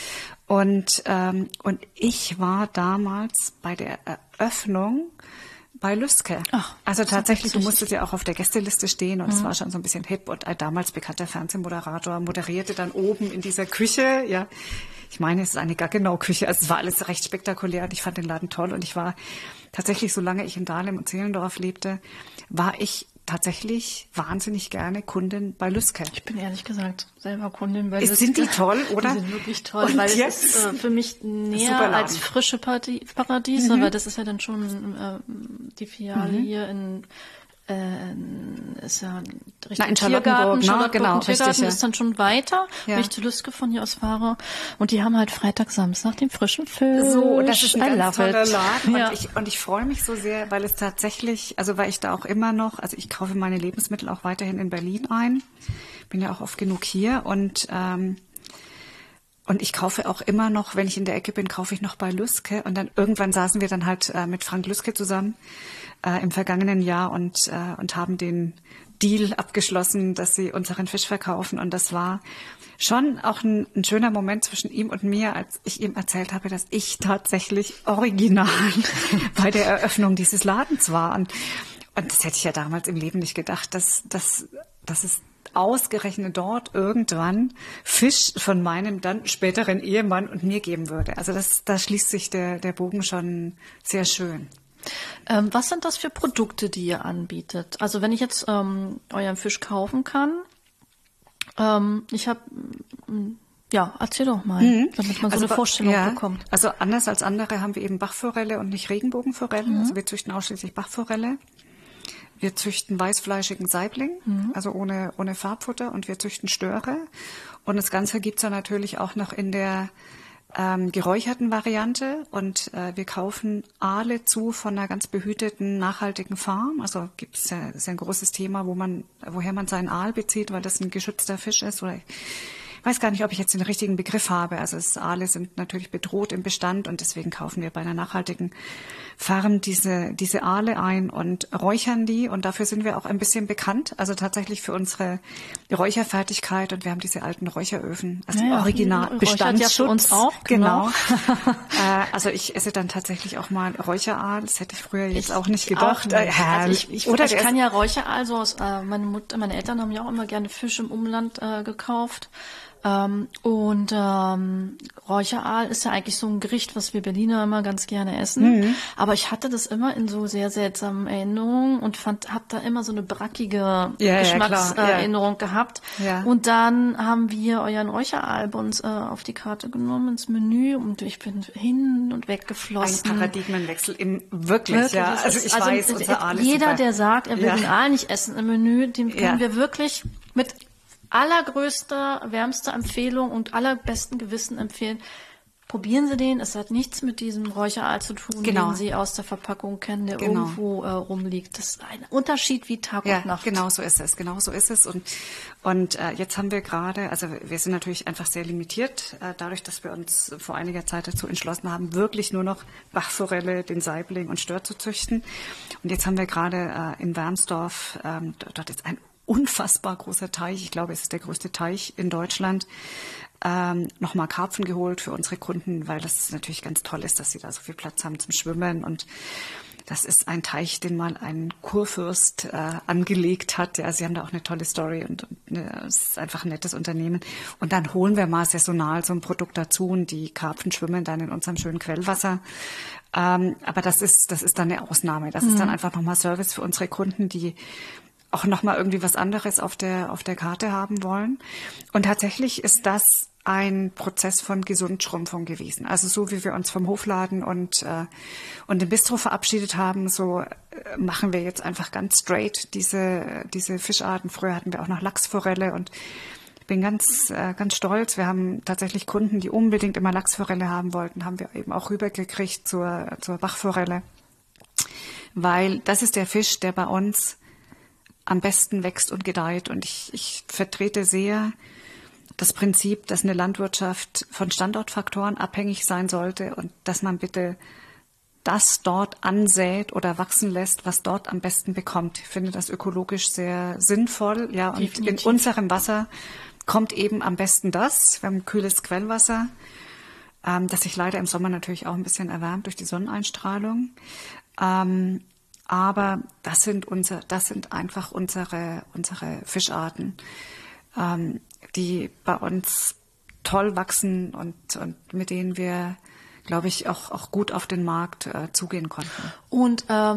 S1: Und ähm, und ich war damals bei der Eröffnung bei Lüske. Ach, also tatsächlich, du musstest ja auch auf der Gästeliste stehen und es mhm. war schon so ein bisschen hip und ein damals bekannter Fernsehmoderator moderierte dann oben in dieser Küche, ja. Ich meine, es ist eine Gaggenau-Küche, also es war alles recht spektakulär und ich fand den Laden toll und ich war tatsächlich, solange ich in Dahlem und Zehlendorf lebte, war ich tatsächlich wahnsinnig gerne Kundin bei Lüske.
S2: Ich bin ehrlich gesagt selber Kundin bei Lüske.
S1: Sind die toll, oder?
S2: Die sind wirklich toll,
S1: und
S2: weil
S1: jetzt?
S2: es ist äh, für mich näher als frische Parti- Paradiese, mhm. weil das ist ja dann schon äh, die Filiale mhm. hier in, äh, ist ja Richtung
S1: Na, in
S2: Tiergarten,
S1: Charlottenburg, ne? Genau,
S2: Tiergarten
S1: richtig, ja.
S2: ist dann schon weiter,
S1: Ja.
S2: wenn ich zu Lüske von hier aus fahre. Und die haben halt Freitag, Samstag den frischen Fisch.
S1: So, das ist ein
S2: I
S1: ganz
S2: love
S1: toller
S2: it.
S1: Laden.
S2: Ja.
S1: Und ich, und ich freue mich so sehr, weil es tatsächlich, also weil ich da auch immer noch, also ich kaufe meine Lebensmittel auch weiterhin in Berlin ein. Bin ja auch oft genug hier und ähm, Und ich kaufe auch immer noch, wenn ich in der Ecke bin, kaufe ich noch bei Lüske. Und dann irgendwann saßen wir dann halt äh, mit Frank Lüske zusammen äh, im vergangenen Jahr und, äh, und haben den Deal abgeschlossen, dass sie unseren Fisch verkaufen. Und das war schon auch ein, ein schöner Moment zwischen ihm und mir, als ich ihm erzählt habe, dass ich tatsächlich original bei der Eröffnung dieses Ladens war. Und, und das hätte ich ja damals im Leben nicht gedacht, dass, dass, dass es ausgerechnet dort irgendwann Fisch von meinem dann späteren Ehemann und mir geben würde. Also das, da schließt sich der, der Bogen schon sehr schön.
S2: Ähm, was sind das für Produkte, die ihr anbietet? Also wenn ich jetzt ähm, euren Fisch kaufen kann, ähm, ich habe, ja, erzähl doch mal, mhm. damit man so
S1: also,
S2: eine Vorstellung
S1: ja,
S2: bekommt.
S1: Also anders als andere haben wir eben Bachforelle und nicht Regenbogenforelle. Mhm. Also wir züchten ausschließlich Bachforelle. Wir züchten weißfleischigen Saibling, mhm. also ohne, ohne Farbfutter, und wir züchten Störe. Und das Ganze gibt's dann natürlich auch noch in der ähm, geräucherten Variante. Und äh, wir kaufen Aale zu von einer ganz behüteten, nachhaltigen Farm. Also gibt's ja, ist ja ein großes Thema, wo man, woher man seinen Aal bezieht, weil das ein geschützter Fisch ist. Oder ich weiß gar nicht, ob ich jetzt den richtigen Begriff habe. Also es, Aale sind natürlich bedroht im Bestand und deswegen kaufen wir bei einer nachhaltigen Farm diese, diese Aale ein und räuchern die. Und dafür sind wir auch ein bisschen bekannt. Also tatsächlich für unsere Räucherfertigkeit. Und wir haben diese alten Räucheröfen. Also
S2: ja,
S1: die Original Bestandsschutz.
S2: Ja für uns auch.
S1: Genau. genau. äh, also ich esse dann tatsächlich auch mal Räucheraal. Das hätte ich früher jetzt
S2: ich
S1: auch nicht gedacht.
S2: Auch nicht. Also ich, ich,
S1: Oder
S2: ich kann ja Räucheraal so aus, äh, meine Mutter, meine Eltern haben ja auch immer gerne Fisch im Umland äh, gekauft. Ähm, und ähm, Räucheraal ist ja eigentlich so ein Gericht, was wir Berliner immer ganz gerne essen. Mhm. Aber ich hatte das immer in so sehr seltsamen Erinnerungen und fand, hab da immer so eine brackige
S1: ja,
S2: Geschmackserinnerung
S1: ja,
S2: äh, gehabt.
S1: Ja.
S2: Und dann haben wir euren Räucheraal bei uns äh, auf die Karte genommen, ins Menü, und ich bin hin und weg geflossen.
S1: Ein Paradigmenwechsel im wirklich, wirklich ja. Also ich
S2: also
S1: weiß, unser Aal ist
S2: jeder,
S1: super.
S2: der sagt, er will
S1: ja.
S2: den Aal nicht essen im Menü, dem können
S1: ja.
S2: wir wirklich mit allergrößter, wärmster Empfehlung und allerbesten Gewissen empfehlen. Probieren Sie den. Es hat nichts mit diesem Räucheraal zu tun,
S1: genau.
S2: den Sie aus der Verpackung kennen, der
S1: genau.
S2: irgendwo äh, rumliegt. Das ist ein Unterschied wie Tag
S1: ja,
S2: und Nacht.
S1: Genau so ist es. Genau so ist es. Und und äh, jetzt haben wir gerade, also wir sind natürlich einfach sehr limitiert, äh, dadurch, dass wir uns vor einiger Zeit dazu entschlossen haben, wirklich nur noch Bachforelle, den Saibling und Stör zu züchten. Und jetzt haben wir gerade äh, in Wermsdorf, ähm, dort ist ein unfassbar großer Teich, ich glaube, es ist der größte Teich in Deutschland, ähm, nochmal Karpfen geholt für unsere Kunden, weil das natürlich ganz toll ist, dass sie da so viel Platz haben zum Schwimmen. Und das ist ein Teich, den mal ein Kurfürst äh, angelegt hat. Ja, sie haben da auch eine tolle Story und, und eine, es ist einfach ein nettes Unternehmen. Und dann holen wir mal saisonal so ein Produkt dazu und die Karpfen schwimmen dann in unserem schönen Quellwasser. Ähm, aber das ist, das ist dann eine Ausnahme. Das mhm. ist dann einfach nochmal Service für unsere Kunden, die auch nochmal irgendwie was anderes auf der, auf der Karte haben wollen. Und tatsächlich ist das ein Prozess von Gesundschrumpfung gewesen. Also so wie wir uns vom Hofladen und, äh, und dem Bistro verabschiedet haben, so äh, machen wir jetzt einfach ganz straight diese, diese Fischarten. Früher hatten wir auch noch Lachsforelle und ich bin ganz, äh, ganz stolz. Wir haben tatsächlich Kunden, die unbedingt immer Lachsforelle haben wollten, haben wir eben auch rübergekriegt zur, zur Bachforelle. Weil das ist der Fisch, der bei uns am besten wächst und gedeiht. Und ich, ich vertrete sehr das Prinzip, dass eine Landwirtschaft von Standortfaktoren abhängig sein sollte und dass man bitte das dort ansät oder wachsen lässt, was dort am besten bekommt. Ich finde das ökologisch sehr sinnvoll. Ja, und Definitiv. In unserem Wasser kommt eben am besten das. Wir haben kühles Quellwasser, ähm, das sich leider im Sommer natürlich auch ein bisschen erwärmt durch die Sonneneinstrahlung. Ähm, Aber das sind unser, das sind einfach unsere, unsere Fischarten, ähm, die bei uns toll wachsen und, und mit denen wir, glaube ich, auch, auch gut auf den Markt äh, zugehen konnten.
S2: Und ähm,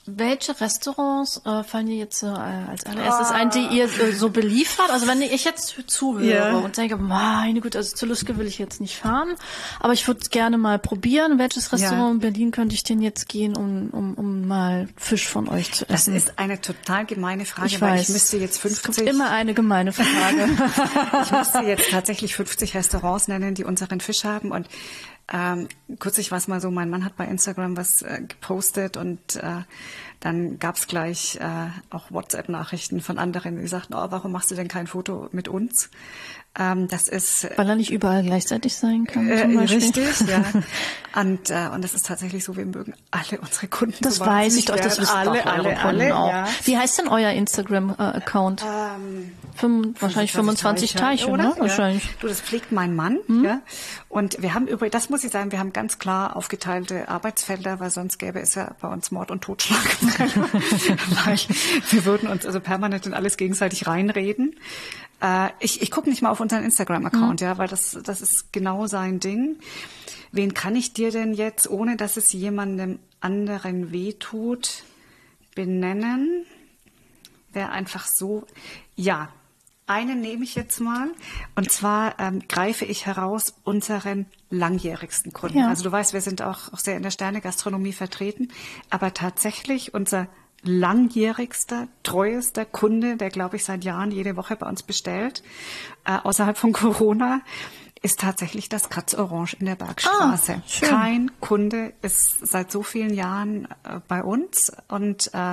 S2: welche Restaurants äh, fallen dir jetzt äh, als allererstes ein, die ihr äh, so beliefert? Also wenn ich jetzt zuhöre
S1: Ja.
S2: und denke, meine Güte, also zu Lüske will ich jetzt nicht fahren, aber ich würde gerne mal probieren, welches Restaurant
S1: Ja.
S2: in Berlin könnte ich denn jetzt gehen, um, um, um mal Fisch von euch zu
S1: Das
S2: essen?
S1: ist eine total gemeine Frage,
S2: ich
S1: weil
S2: weiß.
S1: ich müsste jetzt
S2: Es gibt
S1: fünfzig...
S2: immer eine gemeine Frage.
S1: Ich müsste jetzt tatsächlich fünfzig Restaurants nennen, die unseren Fisch haben. Und ähm, kürzlich war es mal so, mein Mann hat bei Instagram was äh, gepostet und äh, dann gab es gleich äh, auch WhatsApp-Nachrichten von anderen, die sagten, oh, warum machst du denn kein Foto mit uns? Ähm, das ist...
S2: Weil er nicht überall gleichzeitig sein kann,
S1: Äh,
S2: zum Beispiel.
S1: richtig, ja. Und, äh, und das ist tatsächlich so, wir mögen alle unsere Kunden.
S2: Das
S1: so
S2: weiß ich
S1: wahnsinnig
S2: doch, das
S1: gern.
S2: wissen
S1: alle,
S2: auch eure
S1: alle,
S2: Kunden
S1: alle,
S2: auch.
S1: ja.
S2: Wie heißt denn euer Instagram-Account?
S1: Ähm,
S2: Fünf, wahrscheinlich fünfundzwanzig Teiche, ne?
S1: Ja.
S2: Wahrscheinlich.
S1: Du, das pflegt mein Mann,
S2: Hm?
S1: ja. Und wir haben übrigens, das muss ich sagen, wir haben ganz klar aufgeteilte Arbeitsfelder, weil sonst gäbe es ja bei uns Mord und Totschlag. Weil wir würden uns also permanent in alles gegenseitig reinreden. Äh, ich ich gucke nicht mal auf unseren Instagram-Account,
S2: Hm.
S1: ja, weil das, das ist genau sein Ding. Wen kann ich dir denn jetzt, ohne dass es jemandem anderen wehtut, benennen? Wäre einfach so, ja, einen nehme ich jetzt mal. Und zwar ähm, greife ich heraus unseren langjährigsten Kunden.
S2: Ja.
S1: Also du weißt, wir sind auch, auch sehr in der Sterne-Gastronomie vertreten. Aber tatsächlich unser langjährigster, treuester Kunde, der, glaube ich, seit Jahren jede Woche bei uns bestellt, äh, außerhalb von Corona, ist tatsächlich das Katz Orange in der Bergstraße.
S2: Ah, schön.
S1: Kein Kunde ist seit so vielen Jahren äh, bei uns und äh,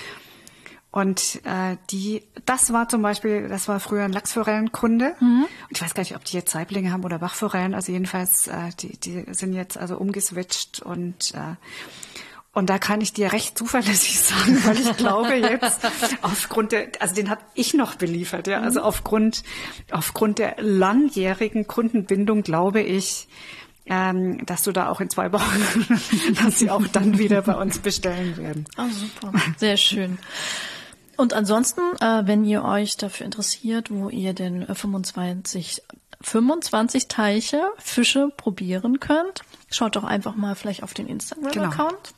S1: Und äh, die, das war zum Beispiel, das war früher ein Lachsforellenkunde. Mhm. Und ich weiß gar nicht, ob die jetzt Saiblinge haben oder Bachforellen. Also jedenfalls, äh, die, die sind jetzt also umgeswitcht und äh, und da kann ich dir recht zuverlässig sagen, weil ich glaube jetzt aufgrund der, also den habe ich noch beliefert, ja, also aufgrund aufgrund der langjährigen Kundenbindung glaube ich, ähm, dass du da auch in zwei Wochen, dass sie auch dann wieder bei uns bestellen werden.
S2: Ah, super, sehr schön. Und ansonsten, äh, wenn ihr euch dafür interessiert, wo ihr denn äh, fünfundzwanzig, fünfundzwanzig Teiche Fische probieren könnt, schaut doch einfach mal vielleicht auf den Instagram-Account.
S1: Genau.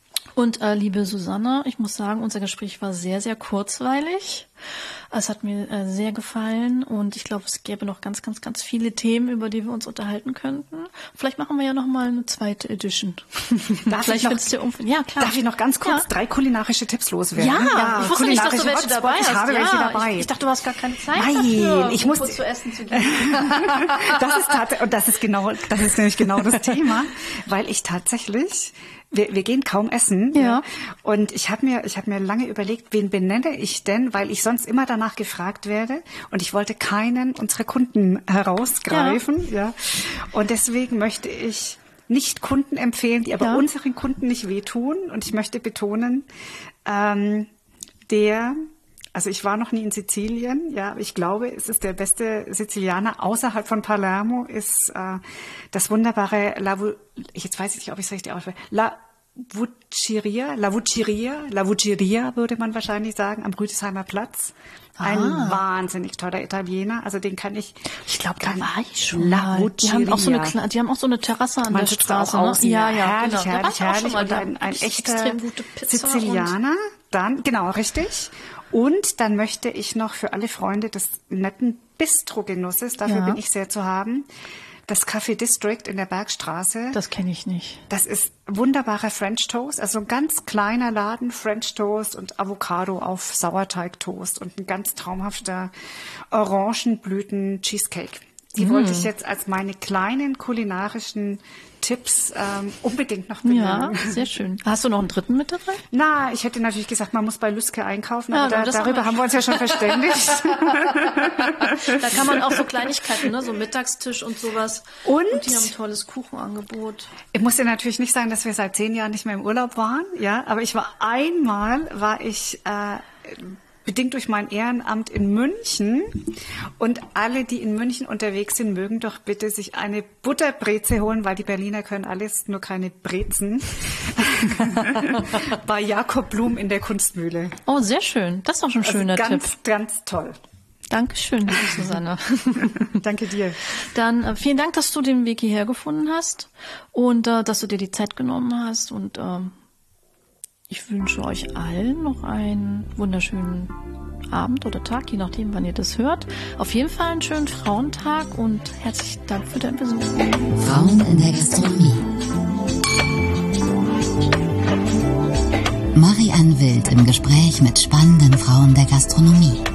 S2: Und äh, liebe Susanne, ich muss sagen, unser Gespräch war sehr, sehr kurzweilig. Es hat mir äh, sehr gefallen und ich glaube, es gäbe noch ganz, ganz, ganz viele Themen, über die wir uns unterhalten könnten. Vielleicht machen wir ja noch mal eine zweite Edition.
S1: Darf
S2: Vielleicht
S1: ich noch,
S2: findest du um, ja, klar.
S1: Darf ich noch ganz kurz
S2: Ja.
S1: drei kulinarische Tipps loswerden?
S2: Ja, ich wusste nicht, dass du welche
S1: Hotspot,
S2: dabei hast.
S1: Ich habe
S2: ja,
S1: welche dabei.
S2: Ich, ich dachte, du hast gar keine Zeit
S1: Nein,
S2: dafür,
S1: ich
S2: um
S1: muss
S2: kurz zu essen zu gehen.
S1: Das ist tatsächlich, und das ist genau, das ist nämlich genau das Thema, weil ich tatsächlich, wir, wir gehen kaum essen.
S2: Ja.
S1: Und ich habe mir, ich habe mir lange überlegt, wen benenne ich denn, weil ich sonst immer danach gefragt werde und ich wollte keinen unserer Kunden herausgreifen. Ja. Und deswegen möchte ich nicht Kunden empfehlen, die aber
S2: Ja.
S1: unseren Kunden nicht wehtun. Und ich möchte betonen, ähm, der Also ich war noch nie in Sizilien, ja, aber ich glaube, es ist der beste Sizilianer außerhalb von Palermo, ist äh, das wunderbare La Vu- jetzt weiß ich nicht, ob ich es richtig ausspreche, La Vucceria, La Vucceria, La Vucceria würde man wahrscheinlich sagen, am Rüdesheimer Platz. Ein
S2: Ah.
S1: wahnsinnig toller Italiener, also den kann ich.
S2: Ich glaube, da war ich schon
S1: La
S2: mal. Die haben auch so eine,
S1: Vucceria.
S2: Kle- die haben auch so eine Terrasse an
S1: Man
S2: der
S1: sitzt da
S2: Straße.
S1: auch
S2: Ne?
S1: außen,
S2: Ja,
S1: ja,
S2: ja,
S1: herrlich,
S2: genau. Da war
S1: herrlich,
S2: ich auch schon
S1: herrlich.
S2: mal.
S1: Und
S2: Die
S1: ein,
S2: haben
S1: ein
S2: richtig
S1: echter
S2: extrem gute Pizza und-
S1: Sizilianer. Dann, genau, richtig. Und dann möchte ich noch für alle Freunde des netten Bistro-Genusses, dafür
S2: Ja.
S1: bin ich sehr zu haben, das Café District in der Bergstraße.
S2: Das kenne ich nicht.
S1: Das ist wunderbarer French Toast, also ein ganz kleiner Laden, French Toast und Avocado auf Sauerteigtoast und ein ganz traumhafter Orangenblüten-Cheesecake. Die
S2: Mm.
S1: wollte ich jetzt als meine kleinen kulinarischen Tipps ähm, unbedingt noch
S2: Ja,
S1: benennen.
S2: sehr schön. Hast du noch einen dritten mit dabei?
S1: Na, ich hätte natürlich gesagt, man muss bei Lüske einkaufen,
S2: Ja,
S1: aber da,
S2: das
S1: darüber
S2: haben
S1: haben wir uns ja schon verständigt.
S2: Da kann man auch so Kleinigkeiten, ne, so Mittagstisch und sowas.
S1: Und?
S2: Und die haben ein tolles Kuchenangebot.
S1: Ich muss dir natürlich nicht sagen, dass wir seit zehn Jahren nicht mehr im Urlaub waren, ja, aber ich war einmal, war ich äh, bedingt durch mein Ehrenamt in München und alle, die in München unterwegs sind, mögen doch bitte sich eine Butterbreze holen, weil die Berliner können alles, nur keine Brezen, bei Jakob Blum in der Kunstmühle.
S2: Oh, sehr schön. Das ist auch schon ein
S1: Also
S2: schöner
S1: ganz,
S2: Tipp.
S1: ganz toll.
S2: Dankeschön, liebe Susanne.
S1: Danke dir.
S2: Dann äh, vielen Dank, dass du den Weg hierher gefunden hast und äh, dass du dir die Zeit genommen hast und ähm, ich wünsche euch allen noch einen wunderschönen Abend oder Tag, je nachdem, wann ihr das hört. Auf jeden Fall einen schönen Frauentag und herzlichen Dank für deinen Besuch.
S3: Frauen in der Gastronomie. Marianne Wild im Gespräch mit spannenden Frauen der Gastronomie.